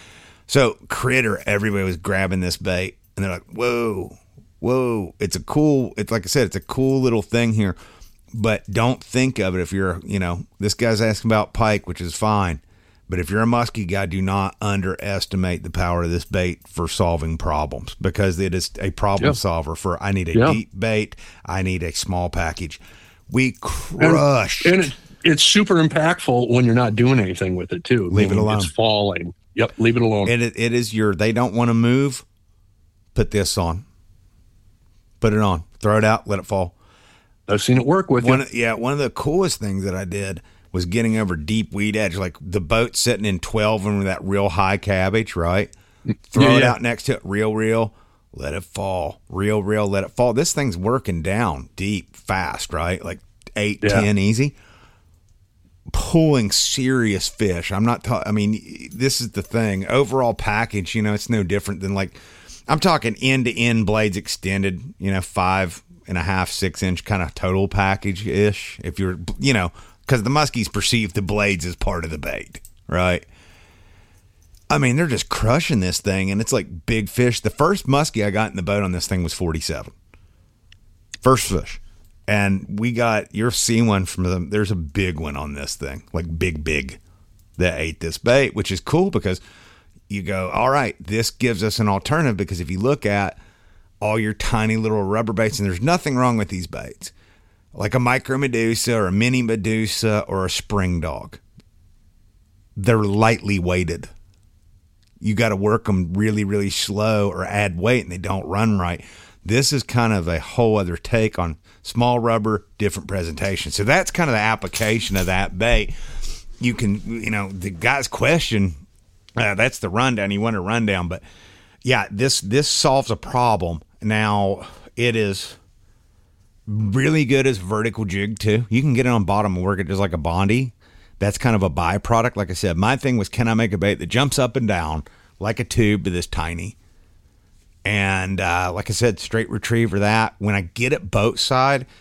so Critter, everybody was grabbing this bait, and they're like, whoa, whoa. It's a cool, it's like I said, it's a cool little thing here. But don't think of it if you're, you know, this guy's asking about pike, which is fine. But if you're a muskie guy, do not underestimate the power of this bait for solving problems, because it is a problem yeah. solver for, I need a yeah. deep bait, I need a small package. We crushed. And, and it, it's super impactful when you're not doing anything with it, too. Leave it alone. It's falling. Yep, leave it alone. It, it is your, they don't want to move, put this on. Put it on. Throw it out, let it fall. I've seen it work with one, you. Yeah, one of the coolest things that I did was getting over deep weed edge, like the boat sitting in twelve and with that real high cabbage, right? Throw yeah, it yeah. out next to it, real, real, let it fall. Real, real, let it fall. This thing's working down deep, fast, right? Like eight, yeah. ten, easy. Pulling serious fish. I'm not talking, I mean, this is the thing. Overall package, you know, it's no different than like, I'm talking end to end blades extended, you know, five and a half, six inch kind of total package ish. If you're, you know, because the muskies perceive the blades as part of the bait, right? I mean, they're just crushing this thing, and it's like big fish. The first muskie I got in the boat on this thing was forty-seven. First fish. And we got, you're seeing one from them. There's a big one on this thing, like big, big, that ate this bait, which is cool because you go, all right, this gives us an alternative, because if you look at all your tiny little rubber baits, and there's nothing wrong with these baits, like a micro Medusa or a mini Medusa or a spring dog, they're lightly weighted. You got to work them really, really slow or add weight, and they don't run right. This is kind of a whole other take on small rubber, different presentation. So that's kind of the application of that bait. You can, you know, the guy's question, uh, that's the rundown. You want a rundown, but yeah, this, this solves a problem. Now it is really good as vertical jig too. You can get it on bottom and work it just like a Bondi. That's kind of a byproduct. Like I said, my thing was, can I make a bait that jumps up and down like a tube but is tiny? And uh, like I said, straight retriever that. When I get it boat side,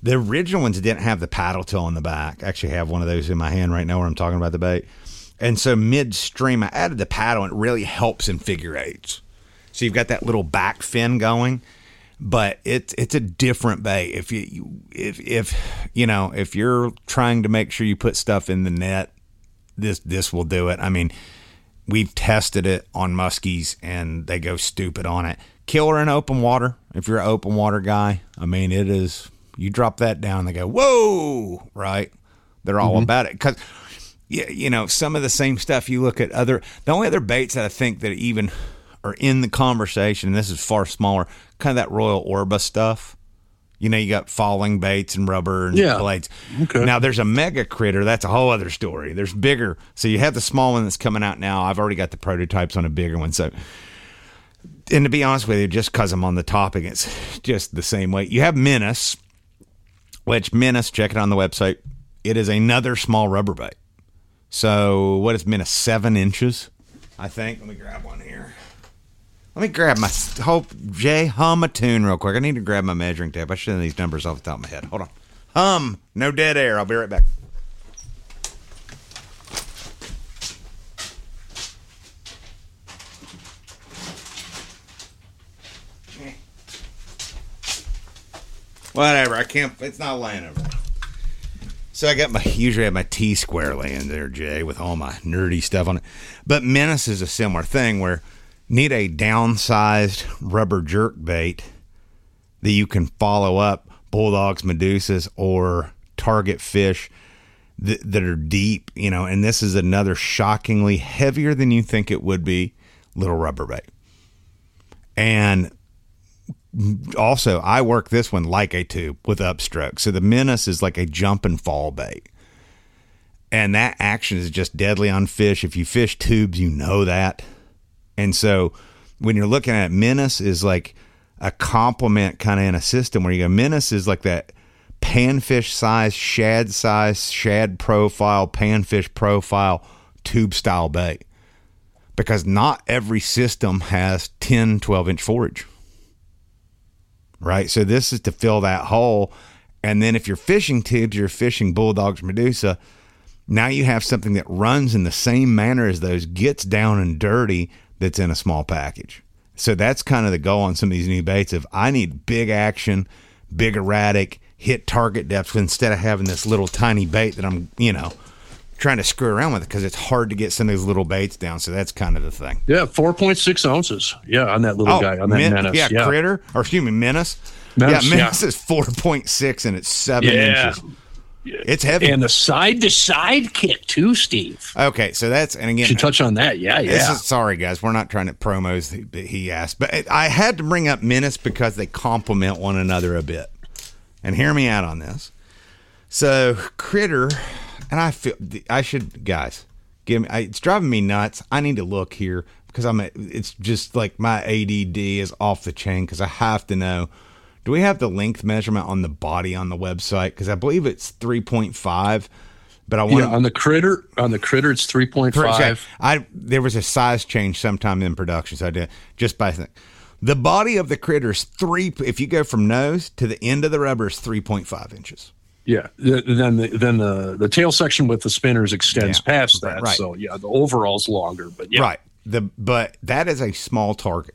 The original ones didn't have the paddle tail on the back. I actually have one of those in my hand right now where I'm talking about the bait. And so midstream, I added the paddle, and it really helps in figure eights. So you've got that little back fin going, but it's it's a different bait. If you if if you know if you're trying to make sure you put stuff in the net, this this will do it. I mean, we've tested it on muskies, and they go stupid on it. Killer in open water. If you're an open water guy, I mean, it is. You drop that down, they go whoa, right? They're all mm-hmm. about it because. Yeah, you know, some of the same stuff you look at other, the only other baits that I think that even are in the conversation, and this is far smaller, kind of that Royal Orba stuff. You know, you got falling baits and rubber and yeah. blades. Okay. Now, there's a mega critter. That's a whole other story. There's bigger. So you have the small one that's coming out now. I've already got the prototypes on a bigger one. So, and to be honest with you, just because I'm on the topic, it's just the same way. You have Menace, which Menace, check it on the website. It is another small rubber bait. So what is Menace? Seven inches, I think. Let me grab one here. Let me grab my hope Jay hum a tune real quick. I need to grab my measuring tape. I should have these numbers off the top of my head. Hold on. Hum. No dead air. I'll be right back. Whatever. I can't. It's not laying over there. So I got my, usually have my T-square laying there, Jay, with all my nerdy stuff on it. But Menace is a similar thing where need a downsized rubber jerk bait that you can follow up bulldogs, medusas, or target fish that, that are deep, you know, and this is another shockingly heavier than you think it would be little rubber bait. And also, I work this one like a tube with upstroke. So the Menace is like a jump and fall bait. And that action is just deadly on fish. If you fish tubes, you know that. And so when you're looking at it, Menace is like a complement kind of in a system where you go, Menace is like that panfish size, shad size, shad profile, panfish profile, tube style bait. Because not every system has ten, twelve inch forage. Right? So this is to fill that hole. And then if you're fishing tubes, you're fishing bulldogs, medusa. Now you have something that runs in the same manner as those, gets down and dirty, that's in a small package. So that's kind of the goal on some of these new baits of I need big action, big erratic, hit target depth instead of having this little tiny bait that I'm, you know, trying to screw around with it because it's hard to get some of these little baits down. So that's kind of the thing. Yeah, four point six ounces. Yeah, on that little oh, guy, on that min- Menace. Yeah, yeah, critter, or excuse me, Menace. Menace yeah, Menace yeah. is four point six and it's seven yeah. inches. It's heavy. And the side-to-side kick, too, Steve. Okay, so that's, and again. Should touch on that, yeah, yeah. This is, sorry, guys, we're not trying to promos that he asked, but it, I had to bring up Menace because they complement one another a bit. And hear me out on this. So, Critter, and I feel, I should, guys, give me, I, it's driving me nuts. I need to look here because I'm, a, it's just like my A D D is off the chain because I have to know. Do we have the length measurement on the body on the website? Because I believe it's three point five, but I want yeah, on the critter. On the critter, it's three point five. I there was a size change sometime in production, so I did just by thing. The body of the critter is three. If you go from nose to the end of the rubber, is three point five inches. Yeah, then the, then the the tail section with the spinners extends yeah, past that. Right. So yeah, the overall's longer, but yeah, right. The but that is a small target,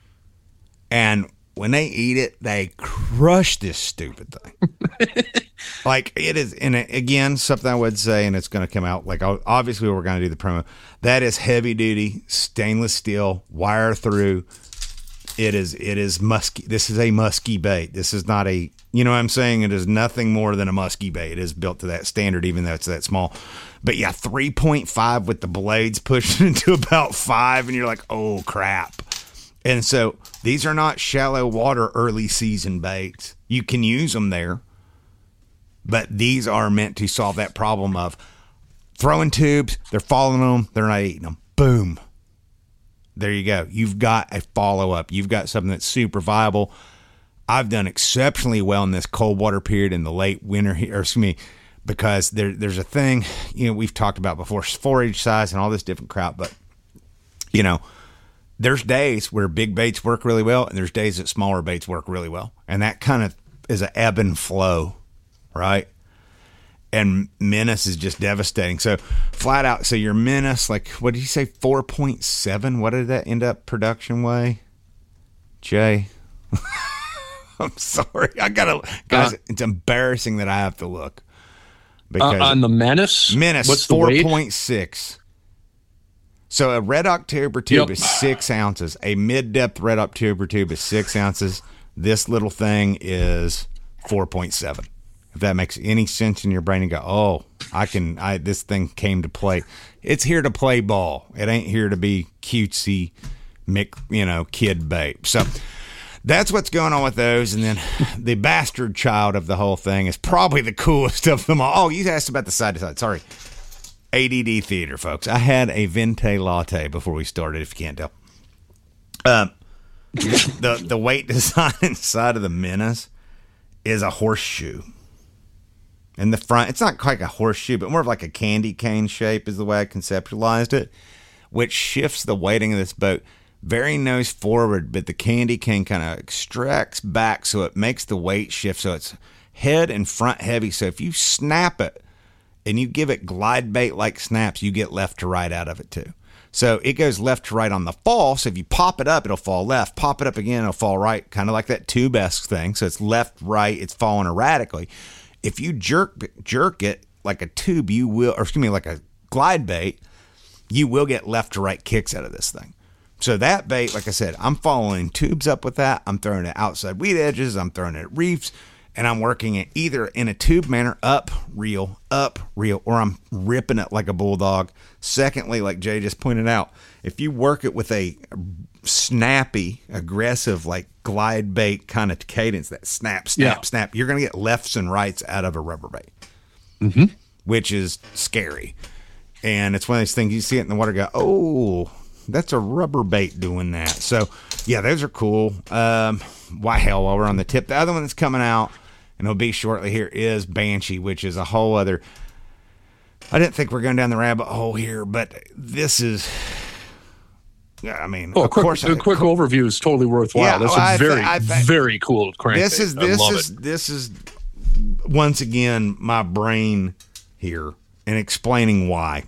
and when they eat it, they crush this stupid thing. Like it is, and again, something I would say, and it's going to come out like obviously we're going to do the promo. That is heavy duty stainless steel wire through. It is, it is musky. This is a musky bait. This is not a, you know what I'm saying? It is nothing more than a musky bait. It is built to that standard, even though it's that small. But yeah, three point five with the blades pushing into about five, and you're like, oh crap. And so these are not shallow water early season baits. You can use them there, but these are meant to solve that problem of throwing tubes, they're following them, they're not eating them. Boom. There you go. You've got a follow-up. You've got something that's super viable. I've done exceptionally well in this cold water period in the late winter here, or excuse me, because there, there's a thing, you know, we've talked about before, forage size and all this different crap, but, you know, there's days where big baits work really well, and there's days that smaller baits work really well. And that kind of is an ebb and flow right? And Menace is just devastating. So flat out, so your Menace, like, what did you say, four point seven? What did that end up production way? Jay? I'm sorry. I gotta, guys, uh, it's embarrassing that I have to look. Because uh, on the Menace? Menace, what's four point six. So a Red October tube Yep. is six ounces. A mid-depth Red October tube is six ounces. This little thing is four point seven. If that makes any sense in your brain, and go, oh, I can. I this thing came to play. It's here to play ball. It ain't here to be cutesy, mick, you know, kid bait. So that's what's going on with those. And then the bastard child of the whole thing is probably the coolest of them all. Oh, you asked about the side to side. Sorry. A D D Theater, folks. I had a Venti latte before we started, if you can't tell. Um, the the weight design inside of the Menace is a horseshoe. In the front, it's not quite a horseshoe, but more of like a candy cane shape is the way I conceptualized it, which shifts the weighting of this boat very nose forward, but the candy cane kind of extracts back, so it makes the weight shift, so it's head and front heavy. So if you snap it and you give it glide bait like snaps, you get left to right out of it too. So it goes left to right on the fall. So if you pop it up, it'll fall left. Pop it up again, it'll fall right, kind of like that tube-esque thing. So it's left, right, it's falling erratically. If you jerk jerk it like a tube, you will, or excuse me, like a glide bait, you will get left to right kicks out of this thing. So that bait, like I said, I'm following tubes up with that. I'm throwing it outside weed edges. I'm throwing it at reefs, and I'm working it either in a tube manner, up, reel, up, reel, or I'm ripping it like a bulldog. Secondly, like Jay just pointed out, if you work it with a snappy, aggressive, like glide bait kind of cadence, that snap, snap, Yeah. snap, you're going to get lefts and rights out of a rubber bait, Mm-hmm. which is scary. And it's one of those things you see it in the water, go, oh, that's a rubber bait doing that. So, yeah, those are cool. Um, why hell, while we're on the tip, the other one that's coming out, and it'll be shortly here, is Banshee, which is a whole other. I didn't think we're going down the rabbit hole here, but this is. I mean, Oh, of quick, course, a quick cool. overview is totally worthwhile. Yeah, That's well, a I very, th- I th- very cool crankbait. This is I this love is it. this is once again my brain here and explaining why.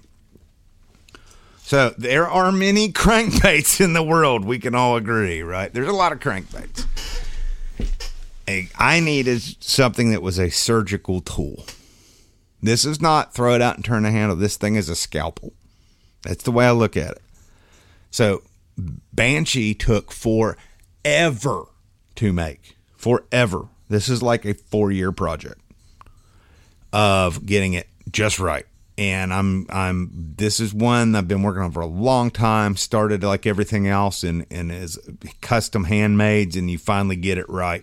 So there are many crankbaits in the world. We can all agree, right? There's a lot of crankbaits. A, I needed something that was a surgical tool. This is not throw it out and turn the handle. This thing is a scalpel. That's the way I look at it. So Banshee took forever to make. Forever. This is like a four-year project of getting it just right. And I'm I'm this is one I've been working on for a long time. Started like everything else and, and is custom handmades, and you finally get it right.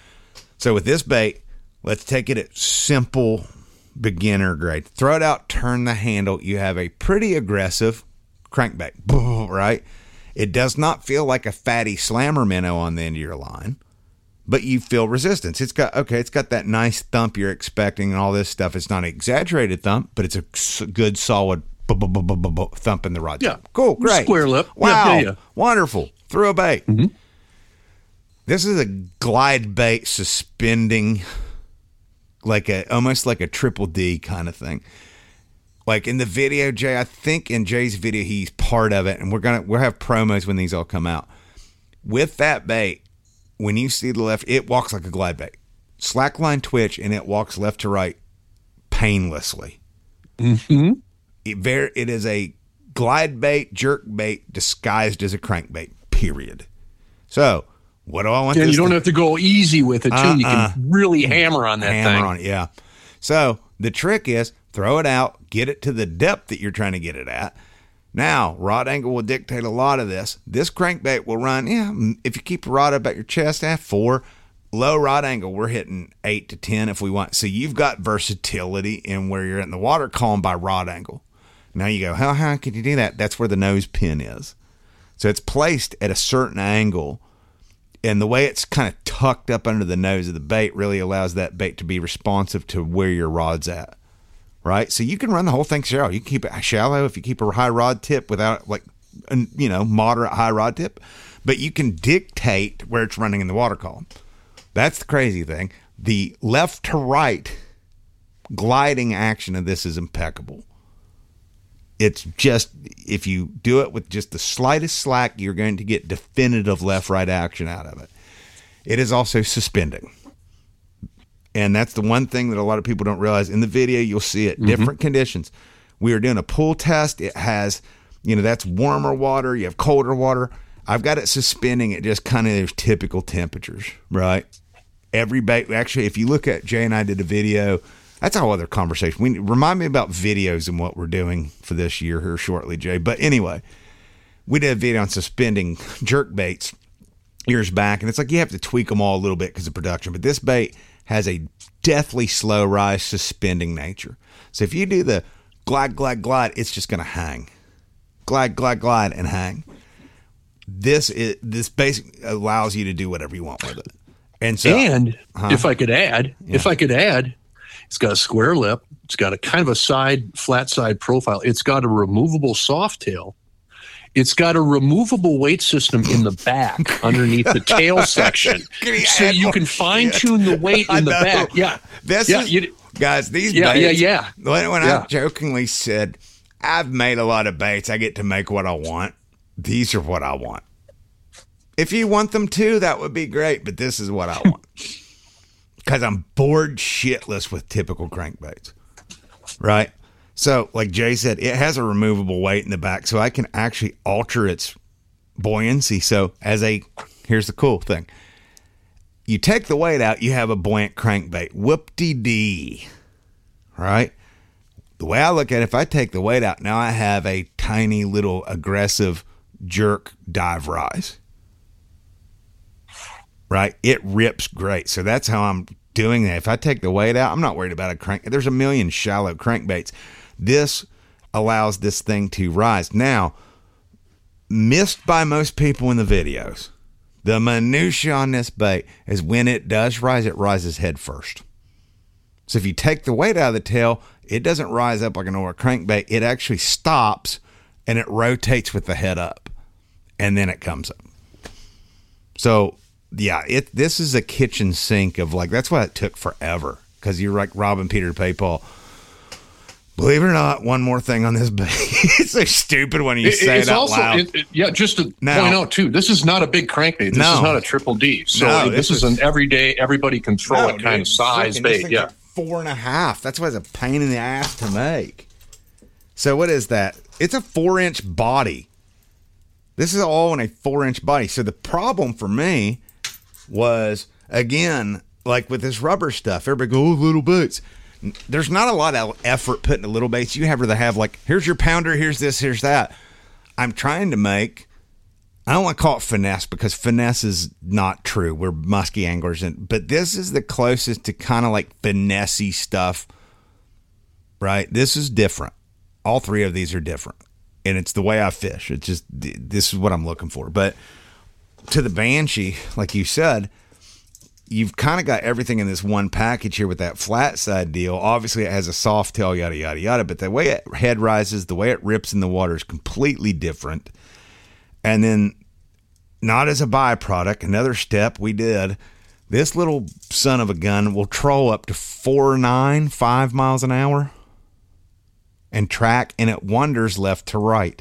So with this bait, let's take it at simple beginner grade. Throw it out, turn the handle. You have a pretty aggressive crankbait, right? It does not feel like a fatty slammer minnow on the end of your line, but you feel resistance. It's got, okay, it's got that nice thump you're expecting and all this stuff. It's not an exaggerated thump, but it's a good, solid thump in the rod. Yeah. Cool, great. Square lip. Wow, Yeah, yeah, yeah. wonderful. Threw a bait. Mm-hmm. This is a glide bait suspending, like a almost like a triple D kind of thing. Like in the video, Jay, I think in Jay's video, he's part of it, and we're gonna we'll have promos when these all come out. With that bait, when you see the left, it walks like a glide bait. Slackline twitch, and it walks left to right painlessly. Mm-hmm. It, very, it is a glide bait, jerk bait disguised as a crankbait, period. So, what do I want And this you don't thing- have to go easy with it, too. Uh-uh. You can really hammer on that hammer thing. on it, yeah. So the trick is throw it out, get it to the depth that you're trying to get it at. Now, rod angle will dictate a lot of this. This crankbait will run, yeah, if you keep the rod up at your chest at four, low rod angle, we're hitting eight to ten if we want. So you've got versatility in where you're in the water column by rod angle. Now you go, how how can you do that? That's where the nose pin is. So it's placed at a certain angle, and the way it's kind of tucked up under the nose of the bait really allows that bait to be responsive to where your rod's at, right? So you can run the whole thing shallow. You can keep it shallow if you keep a high rod tip without, like, a, you know, moderate high rod tip, but you can dictate where it's running in the water column. That's the crazy thing. The left to right gliding action of this is impeccable. It's just, if you do it with just the slightest slack, you're going to get definitive left-right action out of it. It is also suspending. And that's the one thing that a lot of people don't realize. In the video, you'll see it. Mm-hmm. Different conditions. We are doing a pool test. It has, you know, that's warmer water. You have colder water. I've got it suspending at just kind of typical temperatures, right? Every bait, actually, if you look at, Jay and I did a video. That's a whole other conversation. We remind me about videos and what we're doing for this year here shortly, Jay. But anyway, we did a video on suspending jerk baits years back, and it's like you have to tweak them all a little bit because of production. But this bait has a deathly slow rise suspending nature. So if you do the glide, glide, glide, it's just going to hang. Glide, glide, glide, and hang. This is this basically allows you to do whatever you want with it. And so, and huh? if I could add, Yeah. if I could add, it's got a square lip. It's got a kind of a side, flat side profile. It's got a removable soft tail. It's got a removable weight system in the back underneath the tail section, Can you so add you more? can fine tune the weight I in the know. back. Yeah, This yeah, is, you, guys, these yeah, baits. yeah, yeah. When, when Yeah. I jokingly said, I've made a lot of baits, I get to make what I want. These are what I want. If you want them too, that would be great, but this is what I want. Because I'm bored shitless with typical crankbaits. Right? So, like Jay said, it has a removable weight in the back, so I can actually alter its buoyancy. So, as a, here's the cool thing. You take the weight out, you have a buoyant crankbait. Whoop-de-dee. Right? The way I look at it, if I take the weight out, now I have a tiny little aggressive jerk dive rise. Right? It rips great. So that's how I'm doing that. If I take the weight out, I'm not worried about a crank. There's a million shallow crankbaits. This allows this thing to rise. Now, missed by most people in the videos, the minutia on this bait is when it does rise, it rises head first. So if you take the weight out of the tail, it doesn't rise up like an old crankbait. It actually stops and it rotates with the head up, and then it comes up. So yeah, it this is a kitchen sink of like, that's why it took forever, because you're like robbing Peter to pay Paul. Believe it or not, one more thing on this bait. It's so stupid when you It- say it's it out also, loud. it- it- yeah, just to Now- point out too, this is not a big crankbait. This No. is not a triple D. So No, this, this is, is- an everyday, everybody can throw No, it kind dude, of size freaking, this bait. thing's Yeah. like four and a half. That's why it's a pain in the ass to make. So what is that? It's a four inch body. This is all in a four inch body. So the problem for me was, again, like with this rubber stuff, everybody go, oh, little baits. There's not a lot of effort put into little baits. You have to have like, here's your pounder, here's this, here's that. I'm trying to make, I don't want to call it finesse, because finesse is not true. We're musky anglers, and but this is the closest to kind of like finesse-y stuff, right? This is different. All three of these are different, and it's the way I fish. It's just, this is what I'm looking for. But to the Banshee, like you said, you've kind of got everything in this one package here with that flat side deal. Obviously, it has a soft tail, yada, yada, yada. But the way it head rises, the way it rips in the water is completely different. And then, not as a byproduct, another step we did, this little son of a gun will troll up to four nine, five miles an hour and track, and it wanders left to right.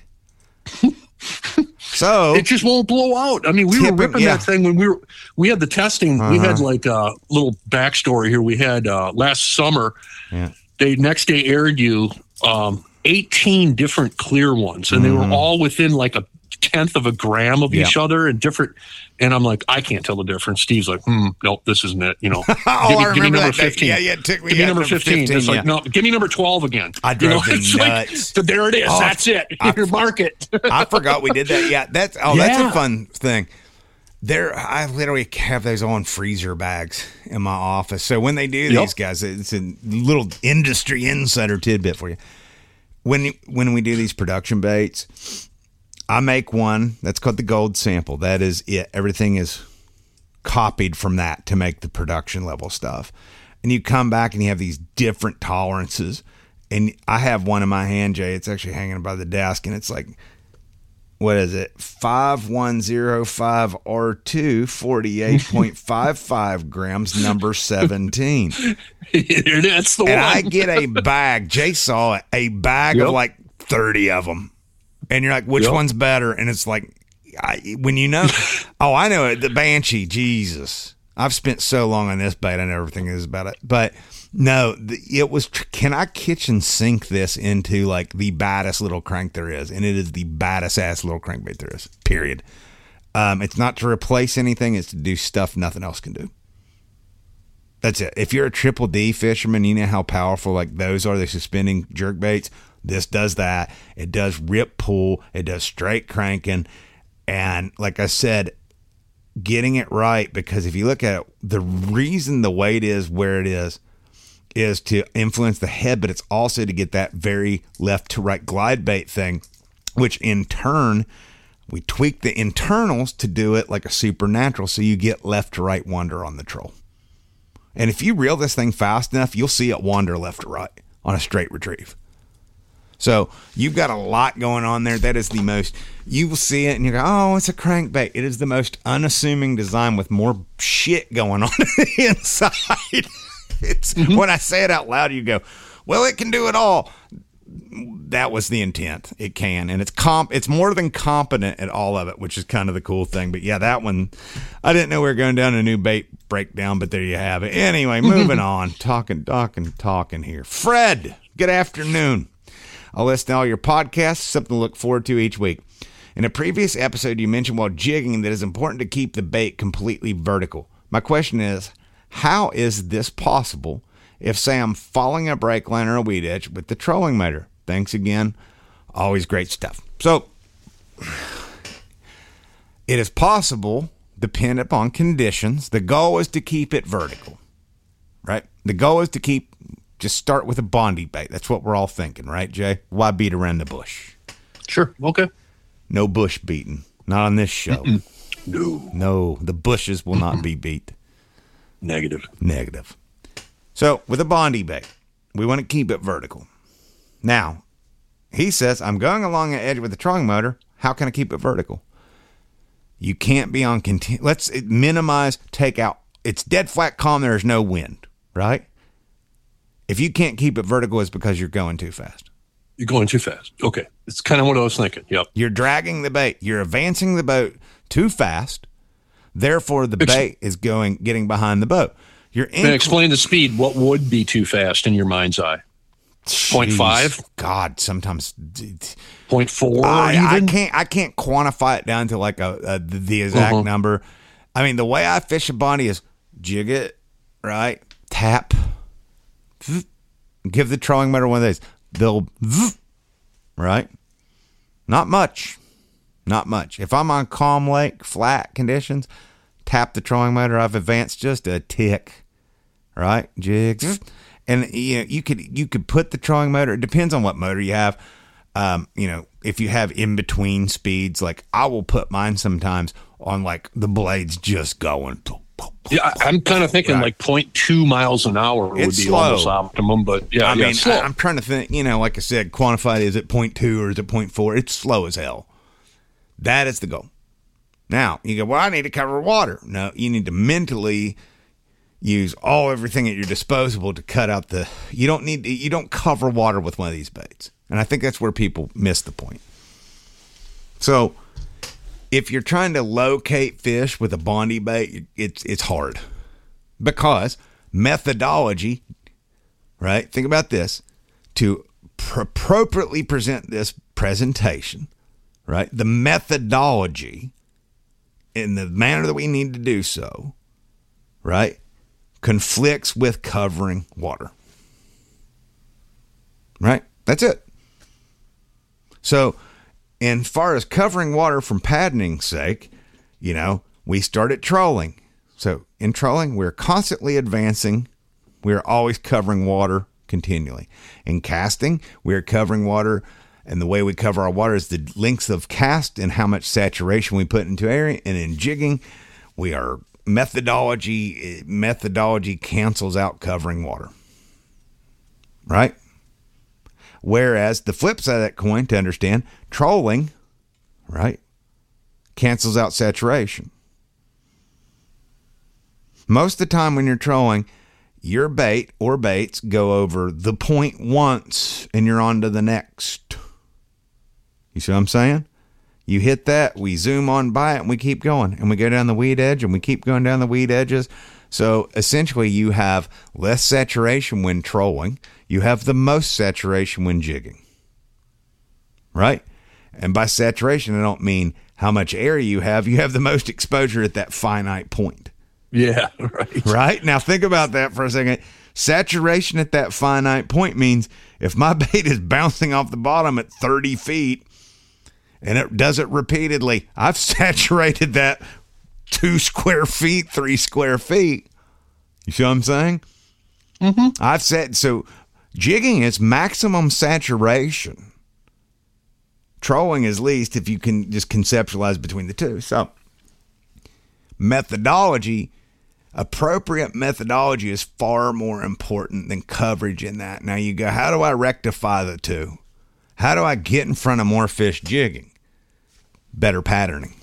So It just won't blow out. I mean, we Tipping, were ripping yeah. that thing when we were, we had the testing. We Uh-huh. had like a little backstory here. We had uh, last summer, Yeah. they next day aired you um, eighteen different clear ones, and they were all within like a tenth of a gram of each Yeah. other and different. And I'm like, I can't tell the difference. Steve's like, hmm, nope, this isn't it. You know, Oh, give I me, give me remember number that day. fifteen. Yeah, yeah, it took me- give me yeah, number number fifteen. fifteen, It's like, yeah. no, give me number twelve again. I You drove know, me it's like, nuts. so there it is. Oh, That's it. I- Your market. I forgot we did that. Yeah, that's oh, that's Yeah. a fun thing. There, I literally have those on freezer bags in my office. So when they do Yep. these guys, it's a little industry insider tidbit for you. When when we do these production baits, I make one that's called the gold sample. That is it. Everything is copied from that to make the production level stuff. And you come back and you have these different tolerances. And I have one in my hand, Jay. It's actually hanging by the desk, and it's like, what is it? five one zero five R two, forty-eight point five five grams, number seventeen. That's the and one. I get a bag. Jay saw it, a bag Yep. of like thirty of them. And you're like, which Yep. one's better? And it's like, I, when you know, oh, I know it. The Banshee, Jesus. I've spent so long on this bait. I know everything is about it. But no, the, it was, can I kitchen sink this into like the baddest little crank there is? And it is the baddest ass little crankbait there is, period. Um, it's not to replace anything. It's to do stuff nothing else can do. That's it. If you're a triple D fisherman, you know how powerful like those are, the suspending jerk baits. This does that. It does rip pull. It does straight cranking. And like I said, getting it right, because if you look at it, the reason the weight is where it is, is to influence the head, but it's also to get that very left to right glide bait thing, which in turn, we tweak the internals to do it like a supernatural. So you get left to right wander on the troll. And if you reel this thing fast enough, you'll see it wander left to right on a straight retrieve. So you've got a lot going on there. That is the most, you will see it and you go, oh, it's a crankbait. It is the most unassuming design with more shit going on the inside. It's mm-hmm. When I say it out loud, you go, well, it can do it all. That was the intent. It can, and it's comp. It's more than competent at all of it, which is kind of the cool thing. But yeah, that one, I didn't know we were going down a new bait breakdown, but there you have it. Anyway, moving on, talking, talking, talking here. Fred, good afternoon. I'll listen to all your podcasts, something to look forward to each week. In a previous episode, you mentioned while jigging that it's important to keep the bait completely vertical. My question is, how is this possible if, say, I'm following a brake line or a weed edge with the trolling motor? Thanks again. Always great stuff. So, it is possible, dependent upon conditions. The goal is to keep it vertical, right? The goal is to keep... Just start with a Bondi bait. That's what we're all thinking, right, Jay? Why beat around the bush? Sure. Okay. No bush beating. Not on this show. Mm-mm. No. No. The bushes will not be beat. Negative. Negative. So, with a Bondi bait, we want to keep it vertical. Now, he says, I'm going along the edge with the trolling motor. How can I keep it vertical? You can't be on continu- Let's minimize, take out. It's dead flat calm. There is no wind, right? If you can't keep it vertical, it's because you're going too fast. You're going too fast. Okay. It's kind of what I was thinking. Yep. You're dragging the bait. You're advancing the boat too fast. Therefore, the Ex- bait is going, getting behind the boat. You're in- explain the speed. What would be too fast in your mind's eye? Point five? God, sometimes. Point four? I, I even? can't. I can't quantify it down to like a, a the exact Uh-huh. number. I mean, the way I fish a Bondi is jig it, right? Tap. Give the trolling motor one of these. They'll, right? Not much. Not much. If I'm on calm lake, flat conditions, tap the trolling motor. I've advanced just a tick, right? Jigs. And you know, you could you could put the trolling motor. It depends on what motor you have. Um, you know, if you have in between speeds, like I will put mine sometimes on like the blades just going. Yeah, I- I'm kind of thinking Right. like point two miles an hour would It's be slow. almost optimum, but yeah, I yeah, mean, slow. I, I'm trying to think, you know, like I said, quantified, is it point two or is it point four? It's slow as hell. That is the goal. Now, you go, well, I need to cover water. No, you need to mentally use all everything at your disposal to cut out the, you don't need, to, you don't cover water with one of these baits. And I think that's where people miss the point. So, if you're trying to locate fish with a Bondi bait, it's it's hard. Because methodology, right? Think about this. To pr- appropriately present this presentation, right? The methodology in the manner that we need to do so, right? Conflicts with covering water. Right? That's it. So, and far as covering water from padding's sake, you know, we started trolling. So in trolling, we're constantly advancing. We're always covering water continually. In casting, we're covering water, and the way we cover our water is the length of cast and how much saturation we put into area. And in jigging, we are methodology. Methodology cancels out covering water. Right? Whereas the flip side of that coin, to understand, trolling, right? Cancels out saturation. Most of the time when you're trolling, your bait or baits go over the point once and you're on to the next. You see what I'm saying? You hit that, we zoom on by it, and we keep going. And we go down the weed edge, and we keep going down the weed edges. So essentially, you have less saturation when trolling. You have the most saturation when jigging. Right? And by saturation, I don't mean how much area you have. You have the most exposure at that finite point. Yeah, right. Right? Now, think about that for a second. Saturation at that finite point means if my bait is bouncing off the bottom at thirty feet, and it does it repeatedly, I've saturated that two square feet, three square feet. You see what I'm saying? Mm-hmm. I've said, so jigging is maximum saturation. Trolling is least, if you can just conceptualize between the two. So methodology, appropriate methodology is far more important than coverage in that. Now you go, how do I rectify the two? How do I get in front of more fish jigging? Better patterning.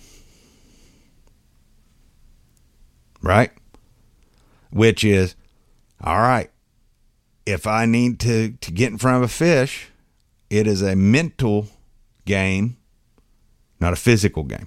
Right? Which is, all right, if I need to, to get in front of a fish, it is a mental game, not a physical game.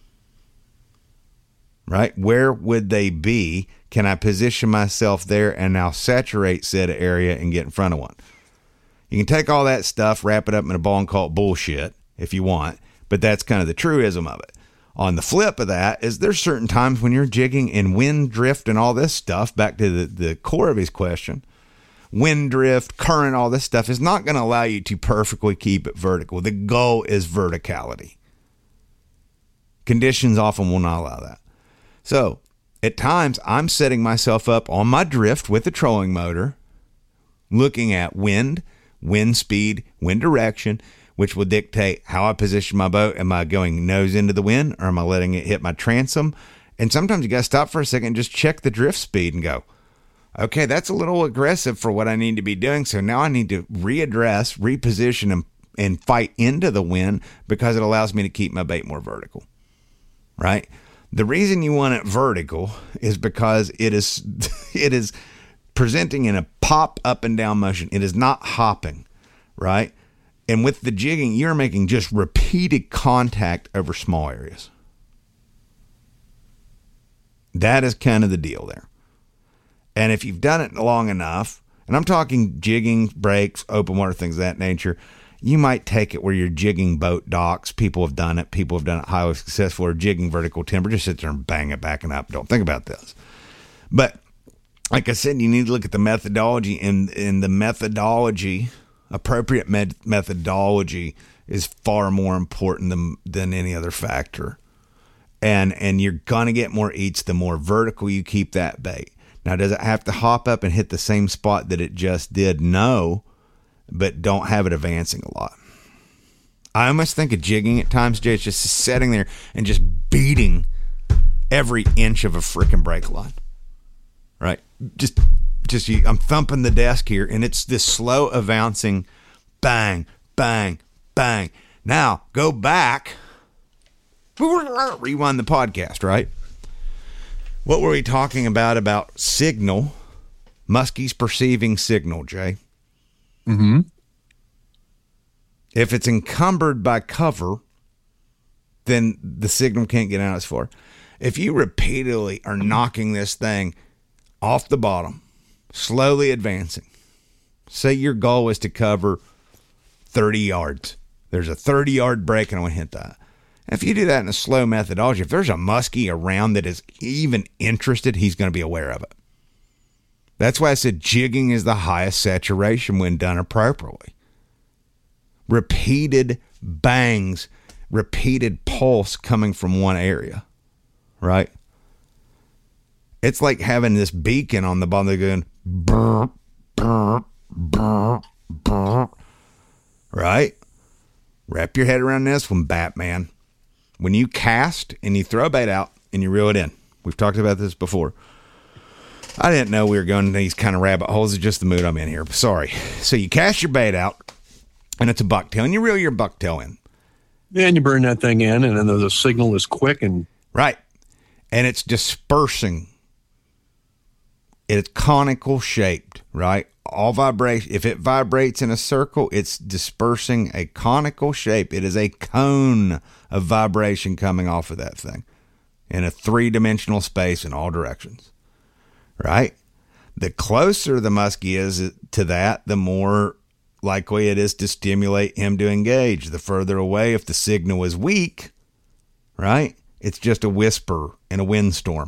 Right? Where would they be? Can I position myself there and now saturate said area and get in front of one? You can take all that stuff, wrap it up in a ball and call it bullshit if you want, but that's kind of the truism of it. On the flip of that is there's certain times when you're jigging in wind drift and all this stuff, back to the, the core of his question, wind drift, current, all this stuff is not going to allow you to perfectly keep it vertical. The goal is verticality. Conditions often will not allow that. So at times I'm setting myself up on my drift with the trolling motor, looking at wind, wind speed, wind direction, which will dictate how I position my boat. Am I going nose into the wind, or am I letting it hit my transom? And sometimes you got to stop for a second and just check the drift speed and go, okay, that's a little aggressive for what I need to be doing. So now I need to readdress, reposition, and, and fight into the wind because it allows me to keep my bait more vertical, right? The reason you want it vertical is because it is it is presenting in a pop up and down motion. It is not hopping, right? And with the jigging, you're making just repeated contact over small areas. That is kind of the deal there. And if you've done it long enough, and I'm talking jigging, breaks, open water, things of that nature, you might take it where you're jigging boat docks. People have done it. People have done it highly successful, or jigging vertical timber. Just sit there and bang it back and up. Don't think about this. But like I said, you need to look at the methodology, and in the methodology, appropriate med- methodology is far more important than, than any other factor. And, and you're going to get more eats the more vertical you keep that bait. Now, does it have to hop up and hit the same spot that it just did? No, but don't have it advancing a lot. I almost think of jigging at times, Jay, it's just sitting there and just beating every inch of a freaking brake line, right? Just, just you, I'm thumping the desk here, and it's this slow advancing, bang, bang, bang. Now, go back, rewind the podcast, right? What were we talking about, about signal? Muskies perceiving signal, Jay. Mm-hmm. If it's encumbered by cover, then the signal can't get out as far. If you repeatedly are knocking this thing off the bottom, slowly advancing, say your goal is to cover thirty yards. There's a thirty yard break and I want to hit that. If you do that in a slow methodology, if there's a muskie around that is even interested, he's going to be aware of it. That's why I said jigging is the highest saturation when done appropriately. Repeated bangs, repeated pulse coming from one area, right? It's like having this beacon on the bottom. They're going, burr, burr, burr, burr, right? Wrap your head around this one, Batman. When you cast and you throw a bait out and you reel it in, we've talked about this before. I didn't know we were going to these kind of rabbit holes. It's just the mood I'm in here. Sorry. So you cast your bait out and it's a bucktail and you reel your bucktail in. And you burn that thing in, and then the signal is quick and right, and it's dispersing. It's conical shaped, right? All vibration. If it vibrates in a circle, it's dispersing a conical shape. It is a cone of vibration coming off of that thing in a three-dimensional space in all directions, right? The closer the muskie is to that, the more likely it is to stimulate him to engage. The further away, if the signal is weak, right, it's just a whisper in a windstorm.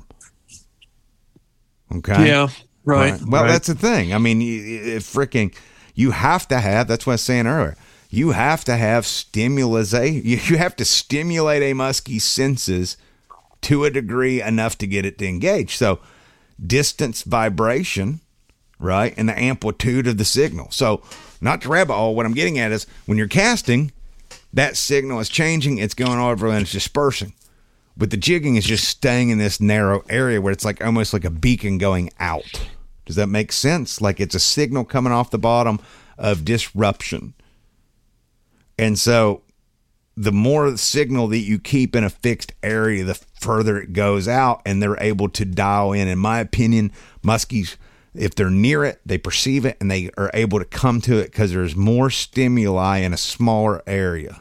Okay. Yeah. Right. right. Well, right. that's the thing. I mean, it freaking, you have to have, that's what I was saying earlier. You have to have stimulus. You have to stimulate a muskie's senses to a degree enough to get it to engage. So distance vibration, right, and the amplitude of the signal. So not to rabbit hole, what I'm getting at is when you're casting, that signal is changing. It's going over and it's dispersing. But the jigging is just staying in this narrow area where it's like almost like a beacon going out. Does that make sense? Like it's a signal coming off the bottom of disruption. And so the more signal that you keep in a fixed area, the further it goes out, and they're able to dial in. In my opinion, muskies, if they're near it, they perceive it, and they are able to come to it because there's more stimuli in a smaller area.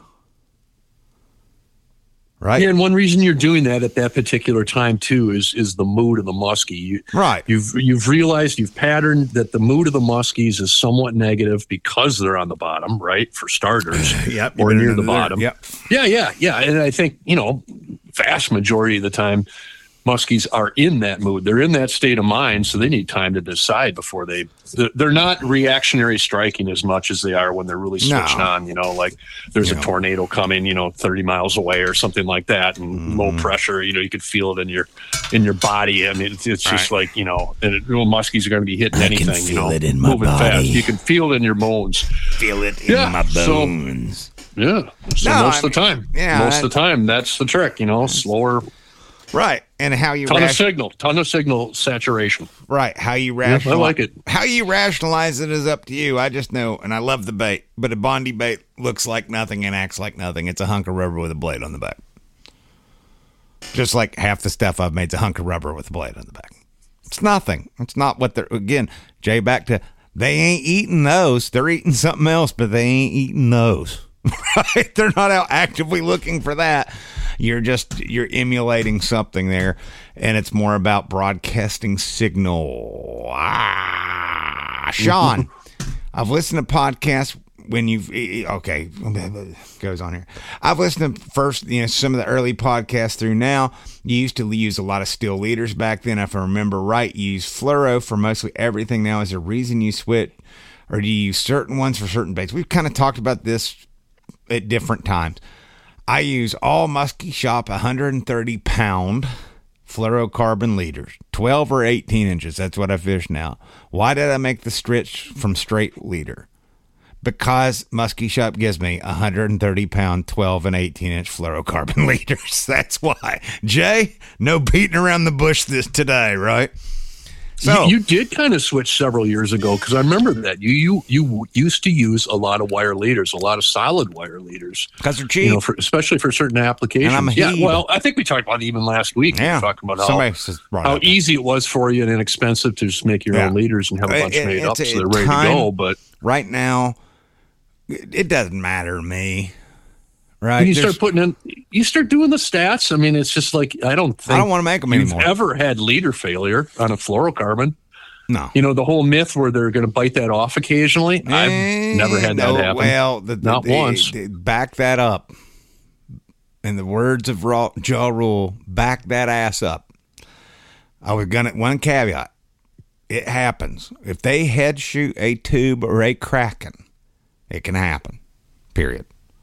Right. Yeah, and one reason you're doing that at that particular time too is is the mood of the muskie. You, right. You've you've realized you've patterned that the mood of the muskies is somewhat negative because they're on the bottom, right? For starters, yep. or near the bottom. Yep. Yeah, yeah, yeah. And I think you know, vast majority of the time, muskies are in that mood. They're in that state of mind, so they need time to decide before they. They're not reactionary striking as much as they are when they're really switched no. on. You know, like there's you a know. tornado coming, you know, thirty miles away or something like that, and mm-hmm. low pressure. You know, you could feel it in your in your body. I mean, it's, it's just right. like you know, and it, well, muskies are going to be hitting I anything. can feel you know, it in my moving body. fast. You can feel it in your bones. Feel it in Yeah, my so- bones. Yeah. So No, most I of the mean, time, yeah, most I- of the time, that's the trick. You know, slower. Right. And how you Ton of ration- signal, ton of signal saturation. right. How you Yeah, I rationalize like it. How you rationalize it is up to you. I just know, and I love the bait, but a Bondi bait looks like nothing and acts like nothing. It's a hunk of rubber with a blade on the back. Just like half the stuff I've made's a hunk of rubber with a blade on the back. It's nothing. It's not what they're, again, Jay, back to, they ain't eating those. They're eating something else, but they ain't eating those. Right? They're not out actively looking for that. You're just, you're emulating something there, and it's more about broadcasting signal. Ah, Sean, I've listened to podcasts when you've, okay, goes on here. I've listened to first, you know, some of the early podcasts through now. You used to use a lot of still leaders back then. If I remember right, you use fluoro for mostly everything. Now, is there a reason you switch, or do you use certain ones for certain baits? We've kind of talked about this at different times. I use all Muskie Shop one hundred thirty pound fluorocarbon leaders, twelve or eighteen inches. That's what I fish now. Why did I make the switch from straight leader? Because Muskie Shop gives me one hundred thirty pound, twelve and eighteen inch fluorocarbon leaders. That's why. Jay, no beating around the bush this today, right? So you, you did kind of switch several years ago because I remember that you you you used to use a lot of wire leaders, a lot of solid wire leaders, because they're cheap. you know, for, especially for certain applications. And I'm a yeah, heeb. well, I think we talked about it even last week. Yeah. We were talking about Somebody how, says- brought how it up. easy it was for you and inexpensive to just make your Yeah. own leaders and have a bunch It- made it's up a so they're ready time- to go. But right now, it it doesn't matter to me. Right? when you There's- start putting in, you start doing the stats. I mean, it's just like I don't think I don't want to make them you've anymore. ever had leader failure on a fluorocarbon. No. You know, the whole myth where they're going to bite that off occasionally. I've never had that no, happen. Well, the, the, Not the- once. the- back that up. In the words of Raw, Jaw Rule, back that ass up. I was gonna one caveat. It happens. If they head shoot a tube or a kraken, it can happen. Period.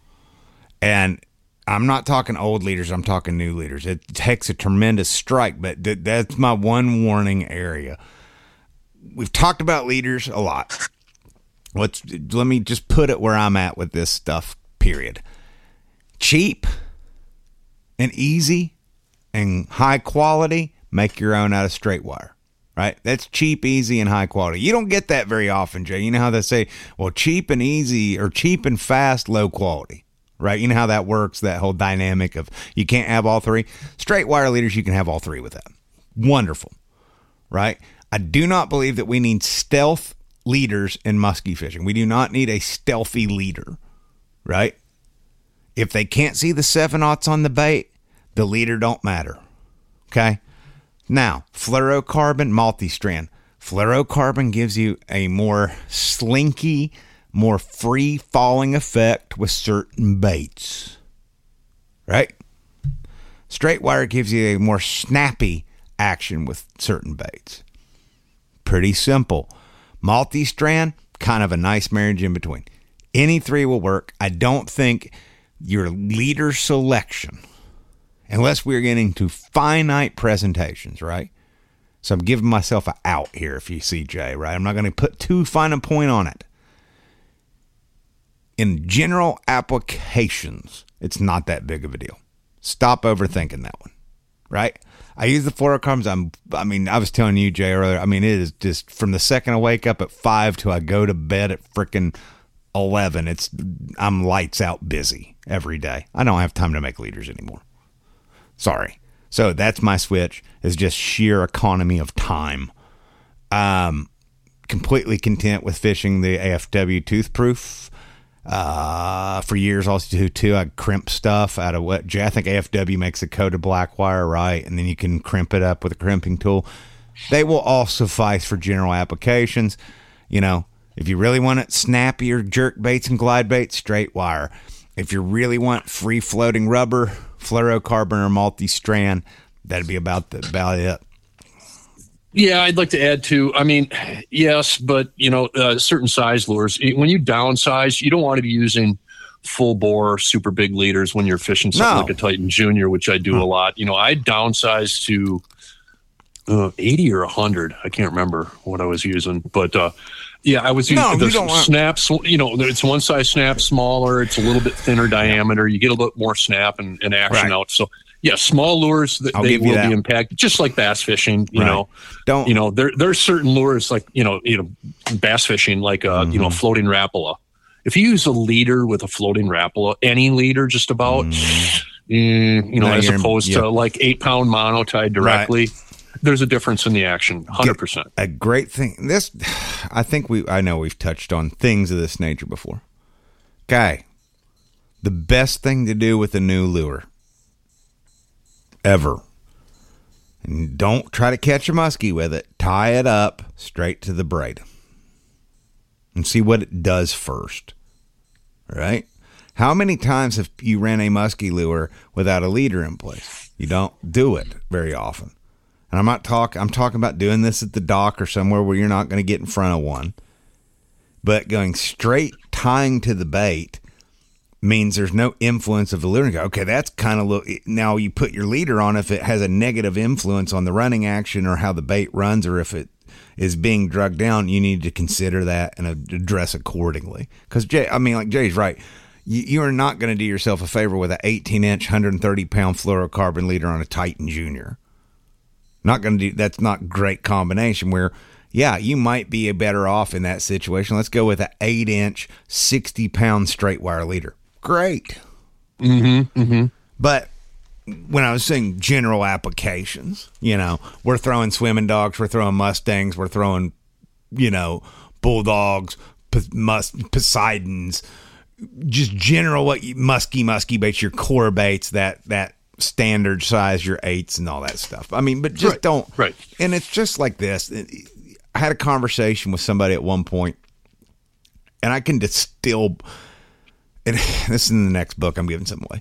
And I'm not talking old leaders. I'm talking new leaders. It takes a tremendous strike, but th- that's my one warning area. We've talked about leaders a lot. Let's let me just put it where I'm at with this stuff, period. Cheap and easy and high quality, make your own out of straight wire, right? That's cheap, easy, and high quality. You don't get that very often, Jay. You know how they say, well, cheap and easy or cheap and fast, low quality. right? You know how that works, that whole dynamic of you can't have all three. Straight wire leaders, you can have all three with that. Wonderful, right? I do not believe that we need stealth leaders in muskie fishing. We do not need a stealthy leader, right? If they can't see the seven aughts on the bait, the leader don't matter, okay? Now, fluorocarbon multi-strand. Fluorocarbon gives you a more slinky, more free-falling effect with certain baits, right? Straight wire gives you a more snappy action with certain baits. Pretty simple. Multi-strand, kind of a nice marriage in between. Any three will work. I don't think your leader selection, unless we're getting to finite presentations, right? So I'm giving myself an out here, if you see Jay, right? I'm not going to put too fine a point on it. In general applications, it's not that big of a deal. Stop overthinking that one, right? I use the fluorocarbons. I'm, I mean, I was telling you, Jay, earlier, I mean, it is just from the second I wake up at five till I go to bed at frickin' eleven, it's, I'm lights out busy every day. I don't have time to make leaders anymore. Sorry. So that's my switch, is just sheer economy of time. Um, completely content with fishing the A F W toothproof. Uh, for years also too, I crimp stuff out of what I think A F W makes a coated black wire, right? And then you can crimp it up with a crimping tool. They will all suffice for general applications. You know, if you really want it snappier jerk baits and glide baits, straight wire. If you really want free floating rubber, fluorocarbon or multi-strand, that'd be about the, about it. Yeah, I'd like to add to, I mean, yes, but, you know, uh, certain size lures, when you downsize, you don't want to be using full bore, super big leaders when you're fishing something No. like a Titan Junior, which I do Hmm. a lot. You know, I downsized to uh, eighty or one hundred. I can't remember what I was using, but uh, yeah, I was using No, the you don't want- snaps, you know, it's one size snap smaller, it's a little bit thinner diameter, you get a little more snap and, and action Right. out. So, yeah, small lures, th- I'll they give you will that. be impacted, just like bass fishing, you Right. know. Don't, You know, there there's certain lures like, you know, you know, bass fishing, like uh, you know, Mm-hmm. floating Rapala. If you use a leader with a floating Rapala, any leader just about, mm, you know, No, as you're- opposed yeah. to like eight pound mono tied directly, there's a difference in the action, one hundred percent. a great thing. This, I think we, I know we've touched on things of this nature before. Okay. The best thing to do with a new lure ever. And don't try to catch a muskie with it. Tie it up straight to the braid and see what it does first. Right? How many times have you ran a muskie lure without a leader in place? You don't do it very often. And I'm not talking, I'm talking about doing this at the dock or somewhere where you're not going to get in front of one. But going straight tying to the bait means there's no influence of the lure. Go, okay, that's kind of look. Now you put your leader on if it has a negative influence on the running action or how the bait runs, or if it is being drugged down, you need to consider that and address accordingly. Because Jay, I mean, like Jay's right. You, you are not going to do yourself a favor with an eighteen inch, one hundred thirty pound fluorocarbon leader on a Titan Junior. Not going to do. That's not great combination. Where, yeah, you might be a better off in that situation. Let's go with an eight inch, sixty pound straight wire leader. Great. Mm-hmm, mm-hmm. But when I was saying general applications, you know, we're throwing swimming dogs, we're throwing Mustangs, we're throwing, you know, bulldogs, P- mus- Poseidons, just general what you, musky, musky baits, your core baits, that that standard size, your eights and all that stuff. I mean, but just Right, don't. right. And it's just like this. I had a conversation with somebody at one point, and I can distill. And this is in the next book. I'm giving something away.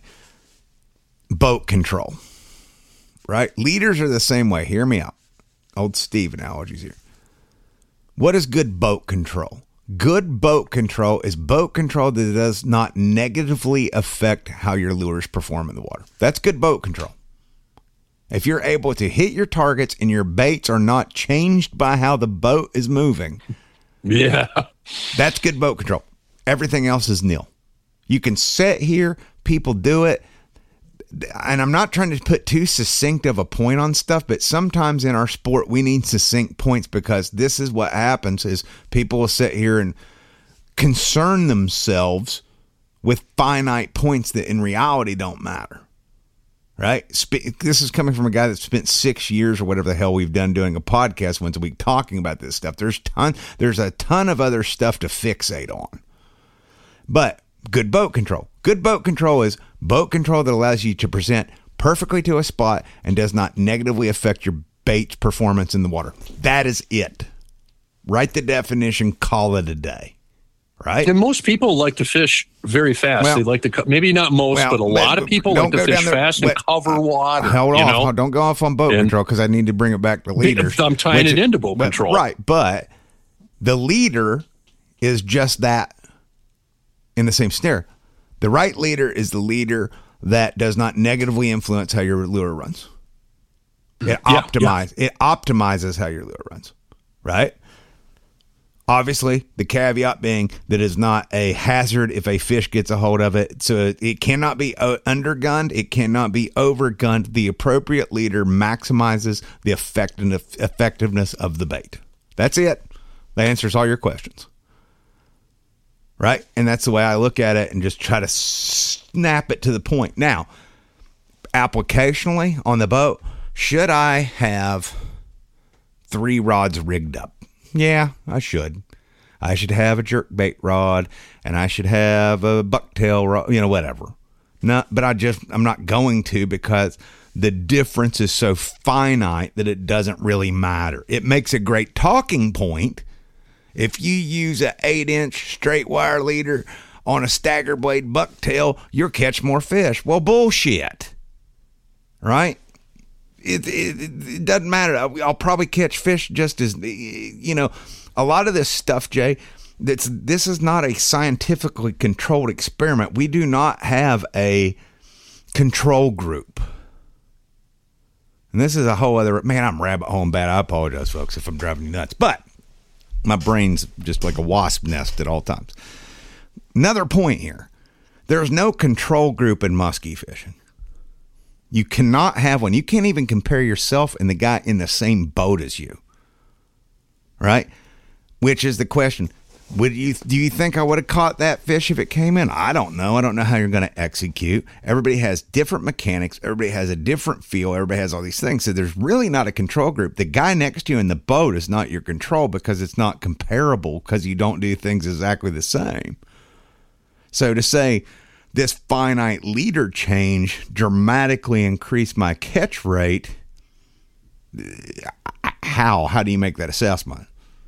Boat control, right? Leaders are the same way. Hear me out. Old Steve analogies here. What is good boat control? Good boat control is boat control that does not negatively affect how your lures perform in the water. That's good boat control. If you're able to hit your targets and your baits are not changed by how the boat is moving, Yeah. that's good boat control. Everything else is nil. You can sit here, people do it, and I'm not trying to put too succinct of a point on stuff, but sometimes in our sport we need succinct points, because this is what happens is people will sit here and concern themselves with finite points that in reality don't matter. Right? This is coming from a guy that spent six years or whatever the hell we've done doing a podcast once a week talking about this stuff. There's ton, there's a ton of other stuff to fixate on. But good boat control. Good boat control is boat control that allows you to present perfectly to a spot and does not negatively affect your bait's performance in the water. That is it. Write the definition, call it a day. Right? And most people like to fish very fast. Well, they like to, co- maybe not most, well, but a lot of people like to fish fast and cover water. Hold you off. know? Don't go off on boat and, control because I need to bring it back to leaders. I'm tying it is, into boat but, control. Right. But the leader is just that in the same snare. The right leader is the leader that does not negatively influence how your lure runs. It yeah, optimize, yeah. It optimizes how your lure runs. Right? Obviously, the caveat being that it's not a hazard if a fish gets a hold of it. So it cannot be undergunned. It cannot be overgunned. The appropriate leader maximizes the effectiveness of the bait. That's it. That answers all your questions. Right? And that's the way I look at it and just try to snap it to the point. Now, applicationally on the boat, should I have three rods rigged up? Yeah, I should. I should have a jerkbait rod, and I should have a bucktail rod, you know, whatever. No, but I just, I'm not going to because the difference is so finite that it doesn't really matter. It makes a great talking point. If you use an eight-inch straight wire leader on a stagger blade bucktail, you'll catch more fish. Well, bullshit. Right? It, it, it doesn't matter. I'll, I'll probably catch fish just as, you know, a lot of this stuff, Jay, that's, this is not a scientifically controlled experiment. We do not have a control group. And this is a whole other, man, I'm rabbit hole bad. I apologize, folks, if I'm driving you nuts. But my brain's just like a wasp nest at all times. Another point here. There's no control group in muskie fishing. You cannot have one. You can't even compare yourself and the guy in the same boat as you. Right? Which is the question. Would you do you think I would have caught that fish if it came in? I don't know. I don't know how you're going to execute. Everybody has different mechanics. Everybody has a different feel. Everybody has all these things. So there's really not a control group. The guy next to you in the boat is not your control because it's not comparable because you don't do things exactly the same. So to say this finite leader change dramatically increased my catch rate, how? How do you make that assessment?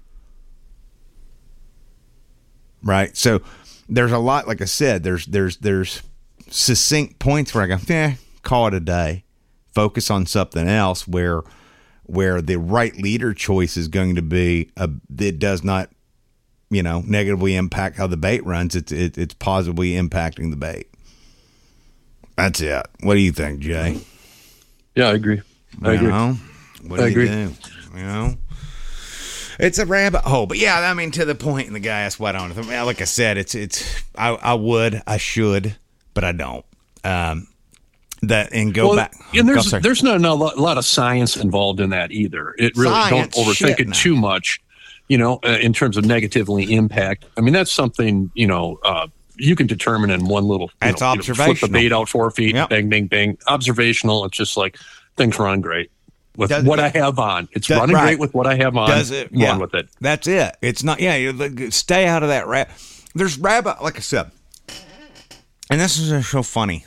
Right? So there's a lot, like I said, there's there's there's succinct points where I go, eh, call it a day. Focus on something else where where the right leader choice is going to be a, it does not, you know, negatively impact how the bait runs. It's it, it's positively impacting the bait. That's it. What do you think, Jay? Yeah, I agree. I you agree. Know? What do I you agree. do? You know? It's a rabbit hole, but yeah, I mean, to the point, and the guy asked what on it. Like I said, it's it's. I, I would, I should, but I don't. Um, that and go well, back. And there's oh, there's not a lot of science involved in that either. It really Science, don't overthink shit, it no. too much. You know, uh, in terms of negatively impact. I mean, that's something you know uh, you can determine in one little. You It's know, you know, flip the observational. bait out four feet, Yep. bang, bang, bang. Observational. It's just like things run great with Does- what I have on. It's Does- running right. great with what I have on. Does it? Run Yeah, with it. That's it. It's not. Yeah, you look- stay out of that rabbit. There's rabbit, like I said, and this is just so funny.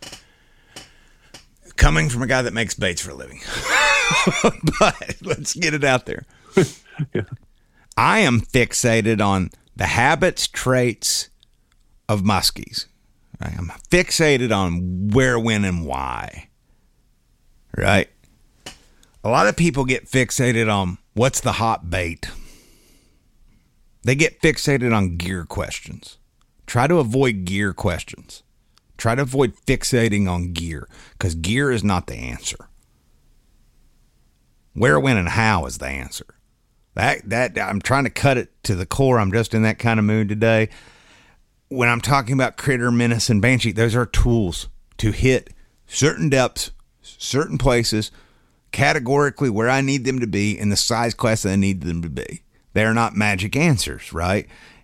Coming from a guy that makes baits for a living, but let's get it out there. Yeah. I am fixated on the habits, traits of muskies. Right? I'm fixated on where, when, and why. Right? A lot of people get fixated on what's the hot bait. They get fixated on gear questions. Try to avoid gear questions. Try to avoid fixating on gear because gear is not the answer. Where, when, and how is the answer. That that I'm trying to cut it to the core. I'm just in that kind of mood today. When I'm talking about critter, menace, and banshee, those are tools to hit certain depths, certain places, categorically where I need them to be in the size class that I need them to be. They're not magic answers, right?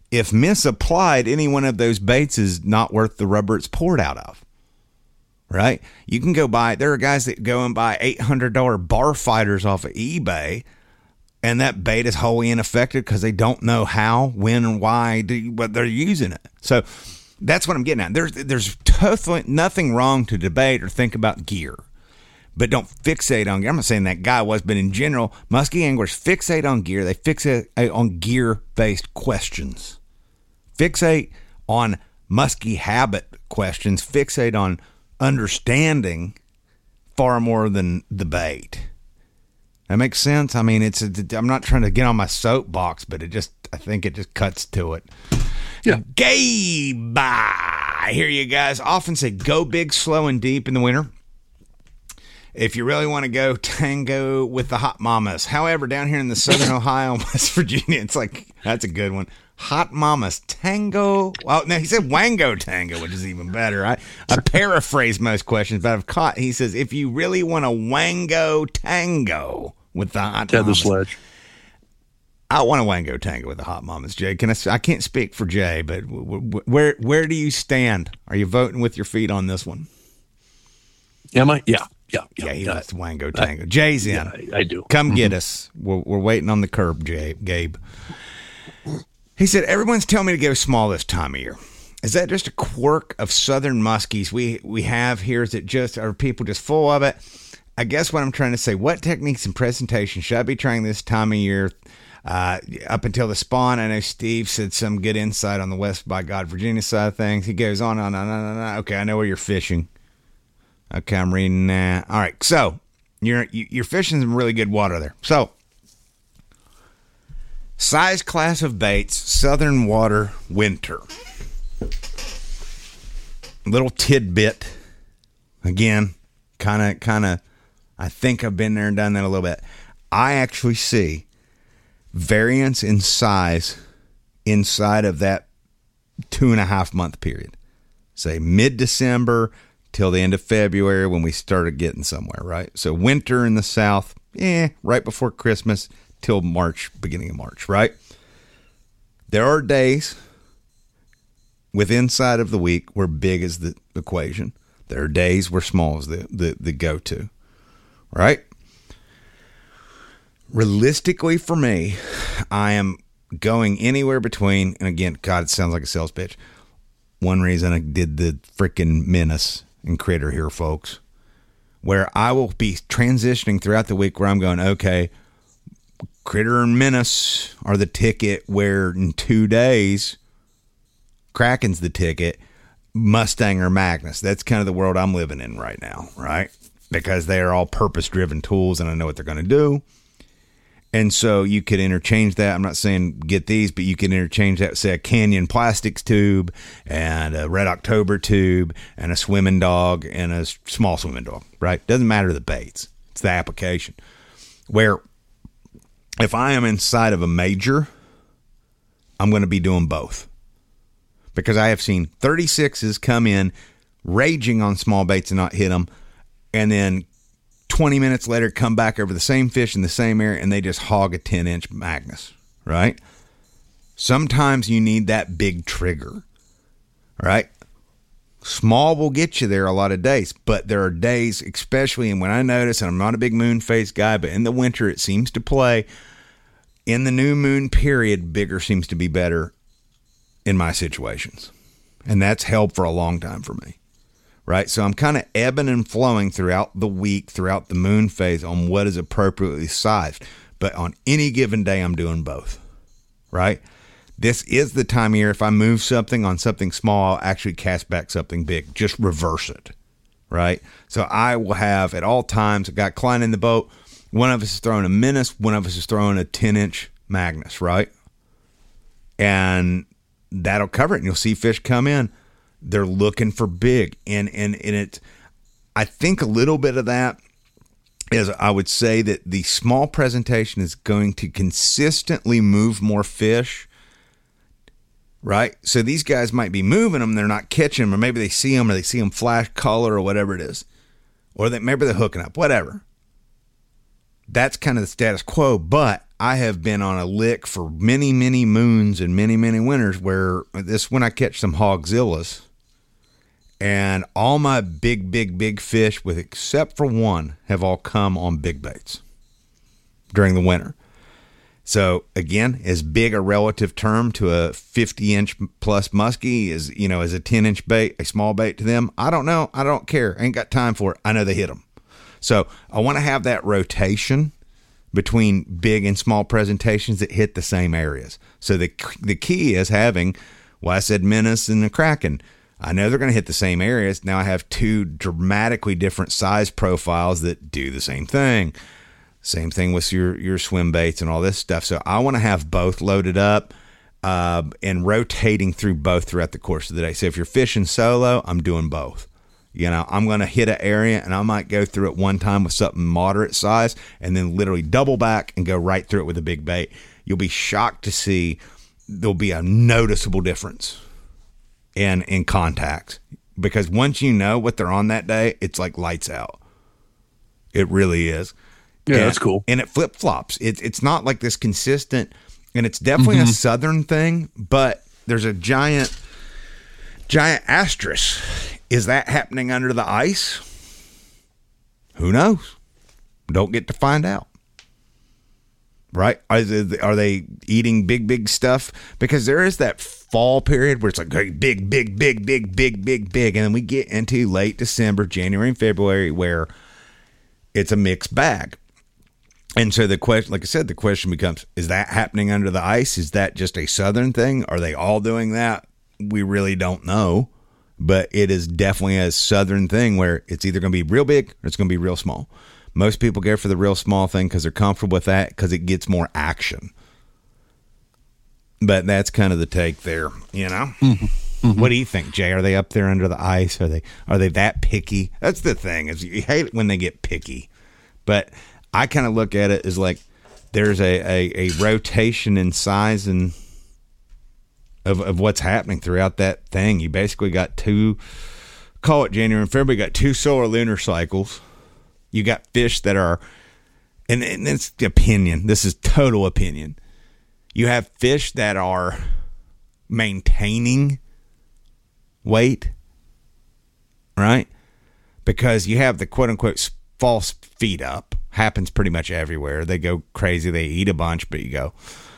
if misapplied, any one of those baits is not worth the rubber it's poured out of. Right? You can go buy, there are guys that go and buy eight hundred dollars bar fighters off of eBay, and that bait is wholly ineffective because they don't know how, when, and why, do, but they're using it. So that's what I'm getting at. There's, there's totally nothing wrong to debate or think about gear, but don't fixate on gear. I'm not saying that guy was, but in general, muskie anglers fixate on gear. They fixate on gear-based questions. Fixate on muskie habit questions. Fixate on understanding far more than the bait. That makes sense. I mean, it's a, I'm not trying to get on my soapbox, but it just, I think it just cuts to it. Yeah. Gabe, I hear you guys often say go big, slow, and deep in the winter if you really want to go tango with the hot mamas. However, down here in the southern Ohio and West Virginia, it's like, that's a good one. Hot mamas tango. Well, no, he said wango tango, which is even better. I, I paraphrase most questions, but I've caught. He says, if you really want a wango tango with the hot Ted the mamas. Sledge. I want a wango tango with the hot mamas, Jay. Can I? I can't speak for Jay, but where where do you stand? Are you voting with your feet on this one? Am I? Yeah. Yeah. Yeah, yeah he yeah. wants wango tango. Jay's in. Yeah, I, I do. Come get us. We're, we're waiting on the curb, Jay, Gabe. He said, everyone's telling me to go small this time of year. Is that just a quirk of southern muskies we, we have here? Is it just, are people just full of it? I guess what I'm trying to say, what techniques and presentation should I be trying this time of year uh, up until the spawn? I know Steve said some good insight on the West by God, Virginia side of things. He goes on, on, on, on, on. Okay, I know where you're fishing. Okay, I'm reading that. All right, so you're, you're fishing some really good water there. So, size class of baits, southern water, winter. Little tidbit. Again, kind of, kind of, I think I've been there and done that a little bit. I actually see variance in size inside of that two and a half month period. Say mid-December till the end of February when we started getting somewhere, right? So winter in the south, eh, right before Christmas till March, beginning of March, right? There are days with inside of the week where big is the equation. There are days where small is the, the, the go-to, right? Realistically for me, I am going anywhere between, and again, God, it sounds like a sales pitch. One reason I did the freaking menace and critter here, folks, where I will be transitioning throughout the week where I'm going, okay, critter and menace are the ticket, where in two days, Kraken's the ticket, Mustang or Magnus. That's kind of the world I'm living in right now, right? Because they are all purpose-driven tools and I know what they're going to do. And so you could interchange that. I'm not saying get these, but you can interchange that, say, a Canyon Plastics tube and a Red October tube and a swimming dog and a small swimming dog, right? Doesn't matter the baits. It's the application. Where if I am inside of a major, I'm going to be doing both. Because I have seen thirty-sixes come in raging on small baits and not hit them, and then twenty minutes later come back over the same fish in the same area and they just hog a ten inch Magnus, right? Sometimes you need that big trigger, right? Small will get you there a lot of days, but there are days, especially, and when I notice, and I'm not a big moon phase guy, but in the winter it seems to play. In the new moon period, bigger seems to be better in my situations. And that's held for a long time for me. Right? So I'm kind of ebbing and flowing throughout the week, throughout the moon phase on what is appropriately sized. But on any given day, I'm doing both. Right? This is the time of year, if I move something on something small, I'll actually cast back something big. Just reverse it. Right? So I will have, at all times, I got Klein in the boat. One of us is throwing a Menace. One of us is throwing a ten inch Magnus. Right? And that'll cover it. And you'll see fish come in. They're looking for big. And, and, and it, I think a little bit of that is, I would say that the small presentation is going to consistently move more fish, right? So these guys might be moving them. They're not catching them, or maybe they see them or they see them flash color or whatever it is, or that maybe they're hooking up, whatever. That's kind of the status quo, but I have been on a lick for many, many moons and many, many winters where this when I catch some hogzillas, and all my big, big, big fish, with except for one, have all come on big baits during the winter. So again, is big a relative term to a fifty inch plus muskie? Is, you know, is a ten inch bait a small bait to them? I don't know. I don't care. I ain't got time for it. I know they hit them. So I want to have that rotation between big and small presentations that hit the same areas. So the the key is having, well, I said Menace and the Kraken. I know they're going to hit the same areas. Now I have two dramatically different size profiles that do the same thing. Same thing with your, your swim baits and all this stuff. So I want to have both loaded up uh, and rotating through both throughout the course of the day. So if you're fishing solo, I'm doing both. You know, I'm going to hit an area and I might go through it one time with something moderate size and then literally double back and go right through it with a big bait. You'll be shocked to see there'll be a noticeable difference in, in contacts, because once you know what they're on that day, it's like lights out. It really is. Yeah, and, that's cool. And it flip flops. It, it's not like this consistent, and it's definitely mm-hmm. a Southern thing, but there's a giant, giant asterisk. Is that happening under the ice? Who knows? Don't get to find out. Right? Are they, are they eating big, big stuff? Because there is that fall period where it's like big, big, big, big, big, big, big, big. And then we get into late December, January, and February where it's a mixed bag. And so the question, like I said, the question becomes, is that happening under the ice? Is that just a Southern thing? Are they all doing that? We really don't know. But it is definitely a Southern thing where it's either going to be real big or it's going to be real small. Most people go for the real small thing because they're comfortable with that, because it gets more action. But that's kind of the take there, you know? Mm-hmm. Mm-hmm. What do you think, Jay? Are they up there under the ice? Are they are they that picky? That's the thing, is you hate it when they get picky. But I kind of look at it as like there's a, a, a rotation in size and of, of what's happening throughout that thing. You basically got two, call it January and February, you got two solar lunar cycles. You got fish that are, and, and it's opinion. This is total opinion. You have fish that are maintaining weight, right? Because you have the quote unquote false feed up. Happens pretty much everywhere. They go crazy. They eat a bunch, but you go,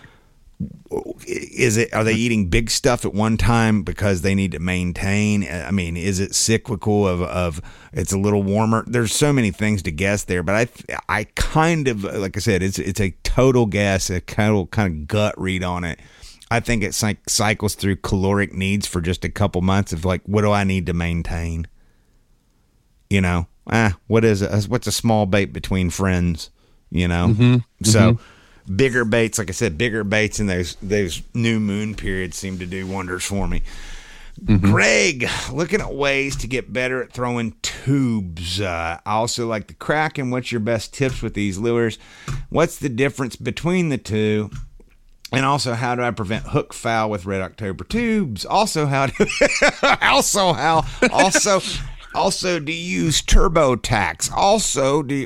is it, are they eating big stuff at one time because they need to maintain? I mean, is it cyclical of, of it's a little warmer? There's so many things to guess there, but I, I kind of, like I said, it's, it's a total guess, a total kind of gut read on it. I think it like cycles through caloric needs for just a couple months of like, what do I need to maintain? You know, ah, what is it? What's a small bait between friends? You know, mm-hmm. so mm-hmm. bigger baits, like I said, bigger baits in those those new moon periods seem to do wonders for me. Mm-hmm. Greg, looking at ways to get better at throwing tubes. Uh, I also like the Kraken. What's your best tips with these lures? What's the difference between the two? And also, how do I prevent hook foul with Red October tubes? Also, how do also how also also do you use TurboTax? Also, do you,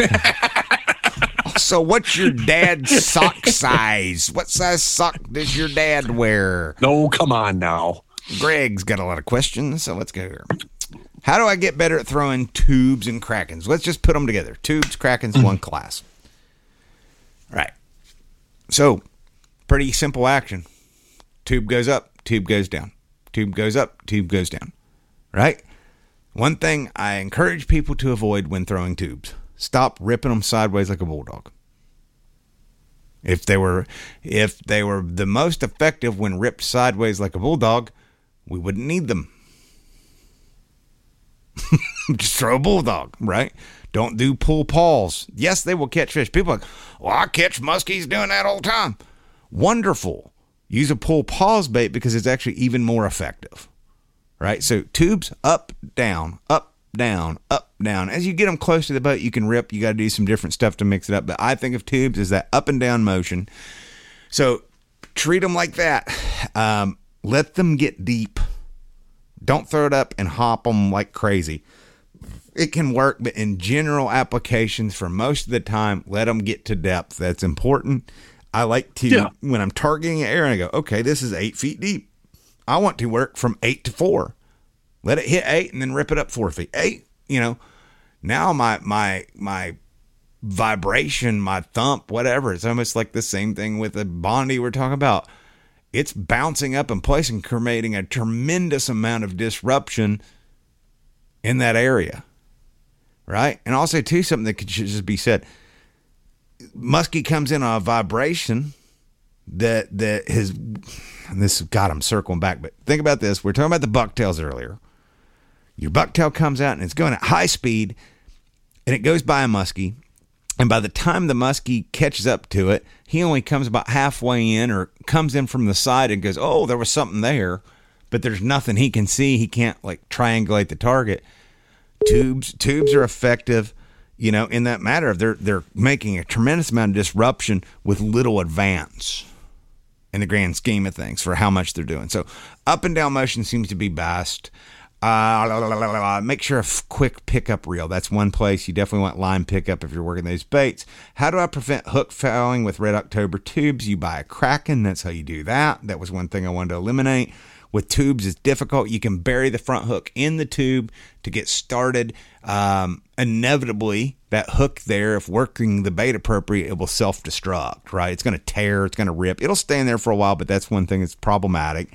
also what's your dad's sock size? What size sock does your dad wear? No, come on now. Greg's got a lot of questions, so let's go here. How do I get better at throwing tubes and Krakens? Let's just put them together. Tubes, Krakens, mm-hmm. one class. Right. So, pretty simple action. Tube goes up, tube goes down. Tube goes up, tube goes down. Right? One thing I encourage people to avoid when throwing tubes. Stop ripping them sideways like a bulldog. If they were if they were the most effective when ripped sideways like a bulldog, we wouldn't need them. Just throw a bulldog, right? Don't do pull paws. Yes, they will catch fish. People are like, well, I catch muskies doing that all the time. Wonderful. Use a pull paws bait because it's actually even more effective, right? So tubes up, down, up, down, up, down. As you get them close to the boat, you can rip. You got to do some different stuff to mix it up. But I think of tubes as that up and down motion. So treat them like that. Um, let them get deep. Don't throw it up and hop them like crazy. it can work, but in general applications for most of the time, let them get to depth. That's important. I like to, yeah. when I'm targeting an area, I go, okay, this is eight feet deep. I want to work from eight to four. Let it hit eight and then rip it up four feet. Eight, you know, now my, my, my vibration, my thump, whatever, it's almost like the same thing with the Bondi we're talking about. It's bouncing up in place and creating a tremendous amount of disruption in that area. Right. And also too, something that could just be said, muskie comes in on a vibration that, that his, and this, God, I'm circling back, but think about this. We're talking about the bucktails earlier. Your bucktail comes out and it's going at high speed and it goes by a muskie. And by the time the muskie catches up to it, he only comes about halfway in or comes in from the side and goes, oh, there was something there, but there's nothing he can see. He can't like triangulate the target. Tubes, tubes are effective, you know, in that matter. They're, they're making a tremendous amount of disruption with little advance in the grand scheme of things for how much they're doing. So up and down motion seems to be best. Uh, la, la, la, la, la. Make sure a f- quick pickup reel. That's one place. You definitely want line pickup if you're working those baits. How do I prevent hook fouling with Red October tubes? You buy a Kraken. That's how you do that. That was one thing I wanted to eliminate. With tubes, it's difficult. You can bury the front hook in the tube to get started. Um, inevitably, that hook there, if working the bait appropriate, it will self-destruct, right? It's going to tear. It's going to rip. It'll stay in there for a while, but that's one thing that's problematic.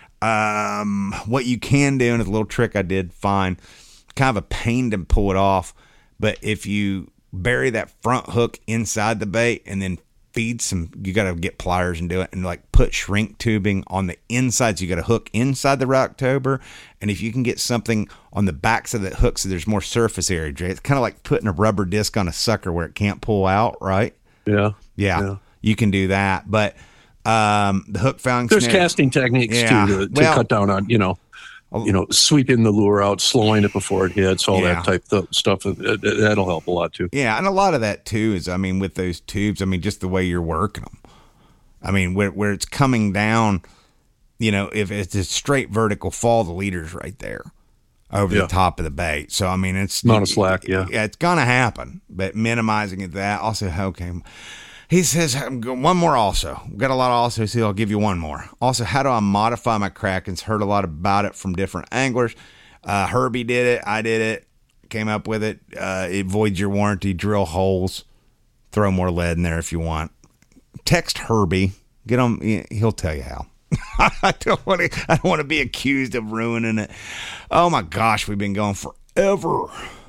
Um, what you can do, and it's a little trick I did find, kind of a pain to pull it off, but if you bury that front hook inside the bait and then feed some, you got to get pliers and do it, and like put shrink tubing on the inside. So you got a hook inside the Red October, and if you can get something on the backs of that hook so there's more surface area, it's kind of like putting a rubber disc on a sucker where it can't pull out, right? Yeah. Yeah. yeah. You can do that. But um, the hook fouling There's snare, casting techniques yeah. too to, to well, cut down on, you know, you know, sweeping the lure out, slowing it before it hits, all yeah. that type of stuff. It, it, that'll help a lot too. Yeah, and a lot of that too is, I mean, with those tubes, I mean, just the way you're working them. I mean, where where it's coming down, you know, if it's a straight vertical fall, the leader's right there over yeah. the top of the bait. So, I mean, it's not a slack, yeah. Yeah, it's going to happen, but minimizing it that. Also, okay, he says, one more also. We've got a lot of also, so I'll give you one more. Also, how do I modify my Krakens? Heard a lot about it from different anglers. Uh, Herbie did it. I did it. Came up with it. Uh, it voids your warranty. Drill holes. Throw more lead in there if you want. Text Herbie. Get him. He'll tell you how. I don't want to. I don't want to be accused of ruining it. Oh my gosh, we've been going forever.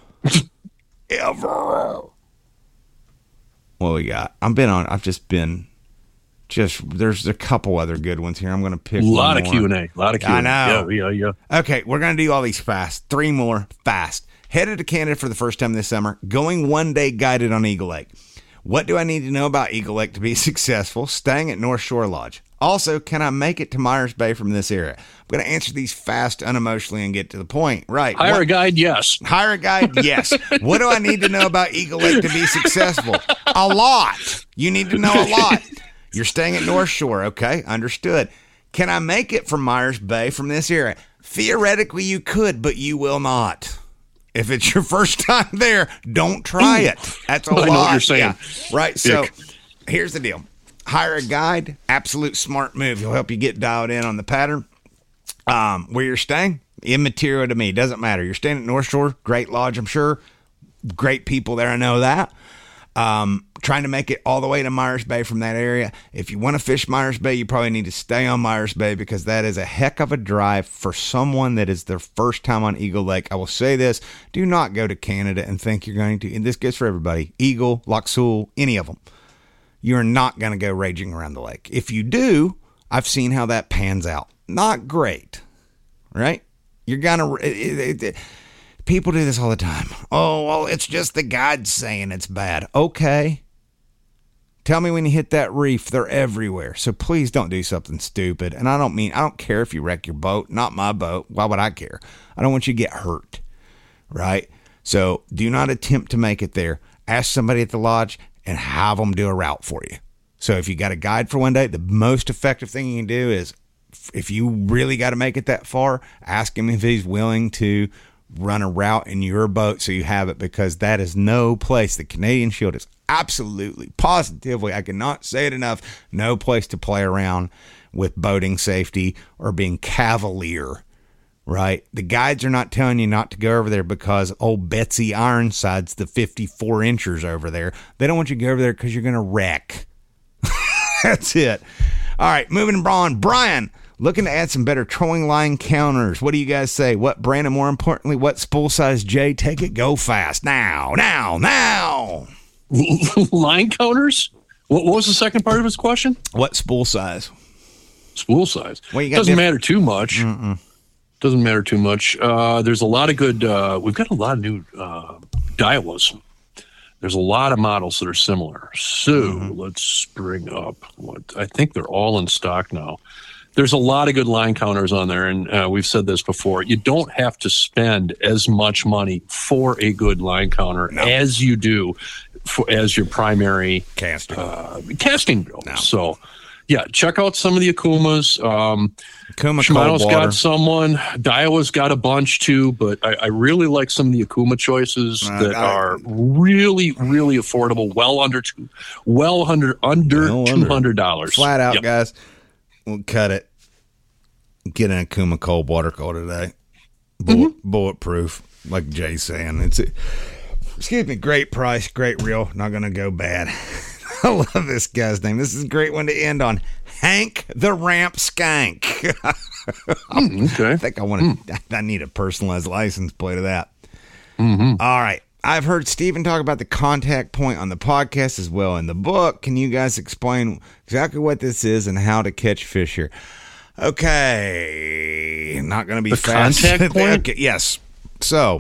Ever. What we got? I've been on. I've just been. Just there's a couple other good ones here. I'm going to pick a lot one of more. Q and A. A lot of Q and A. I know. Yeah, yeah, yeah. Okay, we're going to do all these fast. Three more fast. Headed to Canada for the first time this summer. Going one day guided on Eagle Lake. What do I need to know about Eagle Lake to be successful? Staying at North Shore Lodge. Also, can I make it to Myers Bay from this area? I'm going to answer these fast, unemotionally, and get to the point. Right. Hire what, a guide, yes. Hire a guide, yes. What do I need to know about Eagle Lake to be successful? A lot. You need to know a lot. You're staying at North Shore, okay? Understood. Can I make it from Myers Bay from this area? Theoretically, you could, but you will not. If it's your first time there, don't try it. That's a I lot. know what you're saying. Yeah. Right. So Dick. Here's the deal. Hire a guide. Absolute smart move. He'll help you get dialed in on the pattern. Um, where you're staying, immaterial to me. Doesn't matter. You're staying at North Shore. Great lodge, I'm sure. Great people there. I know that. Um, trying to make it all the way to Myers Bay from that area. If you want to fish Myers Bay, you probably need to stay on Myers Bay because that is a heck of a drive for someone that is their first time on Eagle Lake. I will say this, do not go to Canada and think you're going to, and this goes for everybody, Eagle, Lac Seul, any of them. You're not going to go raging around the lake. If you do, I've seen how that pans out. Not great, right? You're going to... People do this all the time. Oh, well, it's just the guide saying it's bad. Okay. Tell me when you hit that reef, they're everywhere. So please don't do something stupid. And I don't mean, I don't care if you wreck your boat. Not my boat. Why would I care? I don't want you to get hurt. Right? So do not attempt to make it there. Ask somebody at the lodge and have them do a route for you. So if you got a guide for one day, the most effective thing you can do is if you really got to make it that far, ask him if he's willing to run a route in your boat so you have it, because that is no place. The Canadian Shield is absolutely, positively, I cannot say it enough, no place to play around with boating safety or being cavalier, right? The guides are not telling you not to go over there because old Betsy Ironside's the fifty-four inchers over there. They don't want you to go over there because you're going to wreck. That's it. All right, moving on. Brian, looking to add some better trolling line counters. What do you guys say? What brand, and more importantly, what spool size? Jay, take it, go fast. Now, now, now. Line counters? What, what was the second part of his question? What spool size? Spool size. Well, you got Doesn't diff- matter too much. Mm-mm. Doesn't matter too much. Uh, there's a lot of good, uh, we've got a lot of new uh, Daiwas. There's a lot of models that are similar. So mm-hmm. let's bring up what I think they're all in stock now. There's a lot of good line counters on there, and uh, we've said this before. You don't have to spend as much money for a good line counter no. as you do for, as your primary casting uh, casting build. No. So, yeah, check out some of the Akumas. Um, Akuma Shimano's got someone. Daiwa's got a bunch too, but I, I really like some of the Akuma choices uh, that I, are really, really affordable. Well under two, well under under well two hundred dollars. Flat out, yep. guys. We'll cut it. Get an Akuma cold water coil today. Bullet, mm-hmm. Bulletproof, like Jay's saying. It's a, excuse me, great price, great reel. Not gonna go bad. I love this guy's name. This is a great one to end on. Hank the Ramp Skank. mm, okay. I think I want to. Mm. I need a personalized license plate of that. Mm-hmm. All right. I've heard Stephen talk about the contact point on the podcast as well in the book. Can you guys explain exactly what this is and how to catch fish here? Okay. Not going to be the fast. Contact point? Okay. Yes. So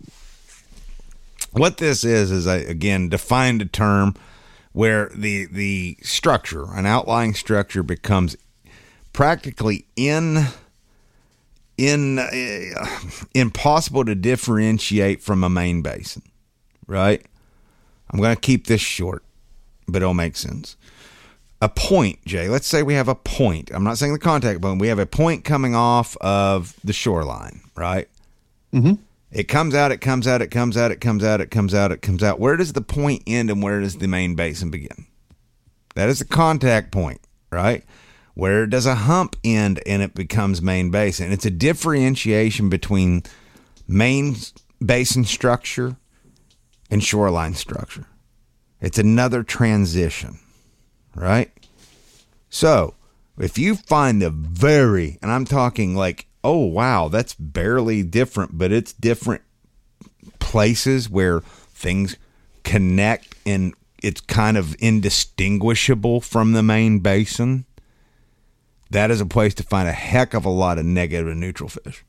what this is, is I, again, defined a term where the the structure, an outlying structure, becomes practically in in uh, impossible to differentiate from a main basin, right? I'm going to keep this short, but it'll make sense. A point, Jay. Let's say we have a point. I'm not saying the contact point. We have a point coming off of the shoreline, right? Mm-hmm. It comes out, it comes out, it comes out, it comes out, it comes out, it comes out. Where does the point end and where does the main basin begin? That is the contact point, right? Where does a hump end and it becomes main basin? It's a differentiation between main basin structure and shoreline structure. It's another transition, right? So if you find the very, and I'm talking like, oh, wow, that's barely different, but it's different places where things connect and it's kind of indistinguishable from the main basin. That is a place to find a heck of a lot of negative and neutral fish.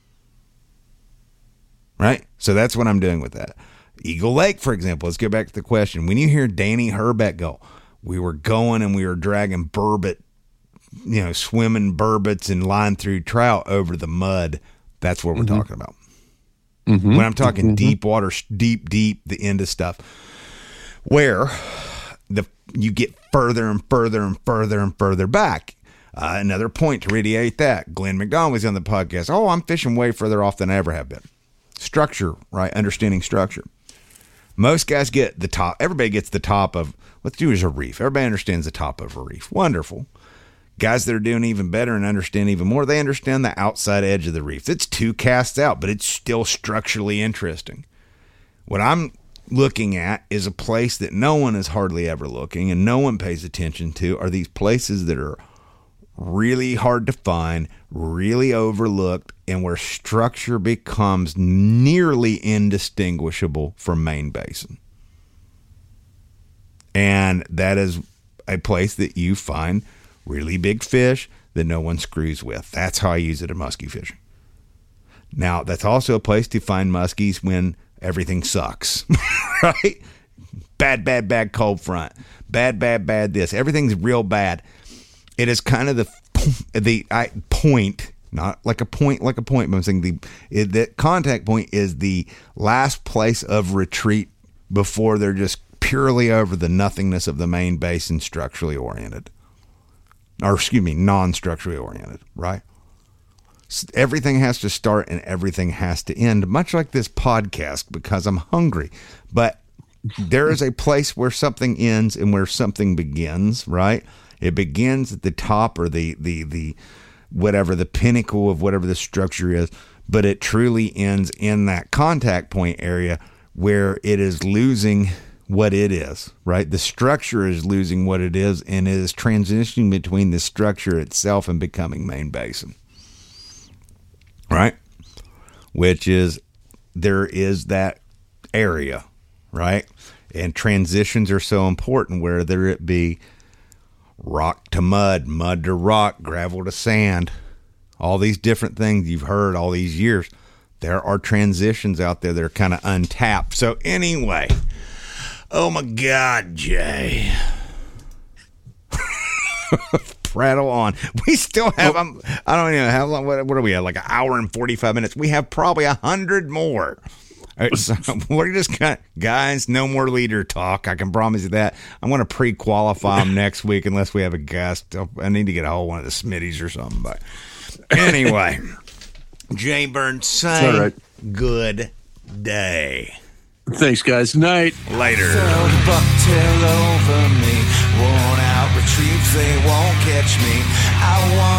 Right? So that's what I'm doing with that. Eagle Lake, for example, let's get back to the question. When you hear Danny Herbeck go, we were going and we were dragging burbot, you know, swimming burbots and line through trout over the mud. That's what we're mm-hmm. talking about. Mm-hmm. When I'm talking mm-hmm. deep water, deep, deep, the end of stuff, where the you get further and further and further and further back. Uh, another point to reiterate that. Glenn McDonald was on the podcast. Oh, I'm fishing way further off than I ever have been. Structure, right? Understanding structure. Most guys get the top. Everybody gets the top of, let's do is a reef. Everybody understands the top of a reef. Wonderful. Guys that are doing even better and understand even more, they understand the outside edge of the reef. It's two casts out, but it's still structurally interesting. What I'm looking at is a place that no one is hardly ever looking and no one pays attention to, are these places that are really hard to find, really overlooked, and where structure becomes nearly indistinguishable from main basin. And that is a place that you find really big fish that no one screws with. That's how I use it in muskie fishing. Now, that's also a place to find muskies when everything sucks, right? Bad, bad, bad cold front. Bad, bad, bad this. Everything's real bad. It is kind of the the I, point, not like a point, like a point, but I'm saying the it, the contact point is the last place of retreat before they're just purely over the nothingness of the main basin, structurally oriented. Or excuse me, non-structurally oriented, right? Everything has to start and everything has to end, much like this podcast, because I'm hungry. But there is a place where something ends and where something begins, right? It begins at the top or the, the, the, whatever, the pinnacle of whatever the structure is, but it truly ends in that contact point area where it is losing what it is, right? The structure is losing what it is, and it is transitioning between the structure itself and becoming main basin. Right? Which is, there is that area, right? And transitions are so important, whether it be rock to mud, mud to rock, gravel to sand, all these different things you've heard all these years. There are transitions out there that are kind of untapped. So anyway, oh my God, Jay. Prattle on. We still have, oh. um, I don't even know how long, what, what are we at? Like an hour and forty-five minutes. We have probably a hundred more. Right, so we're just got, guys, no more leader talk. I can promise you that. I'm going to pre-qualify them next week unless we have a guest. I need to get a hold of one of the Smitties or something. But anyway, Jay Burns, say right. Good day. Thanks, guys. Night. Later. Throw the bucktail over me. Worn out retrieves, they won't catch me. I want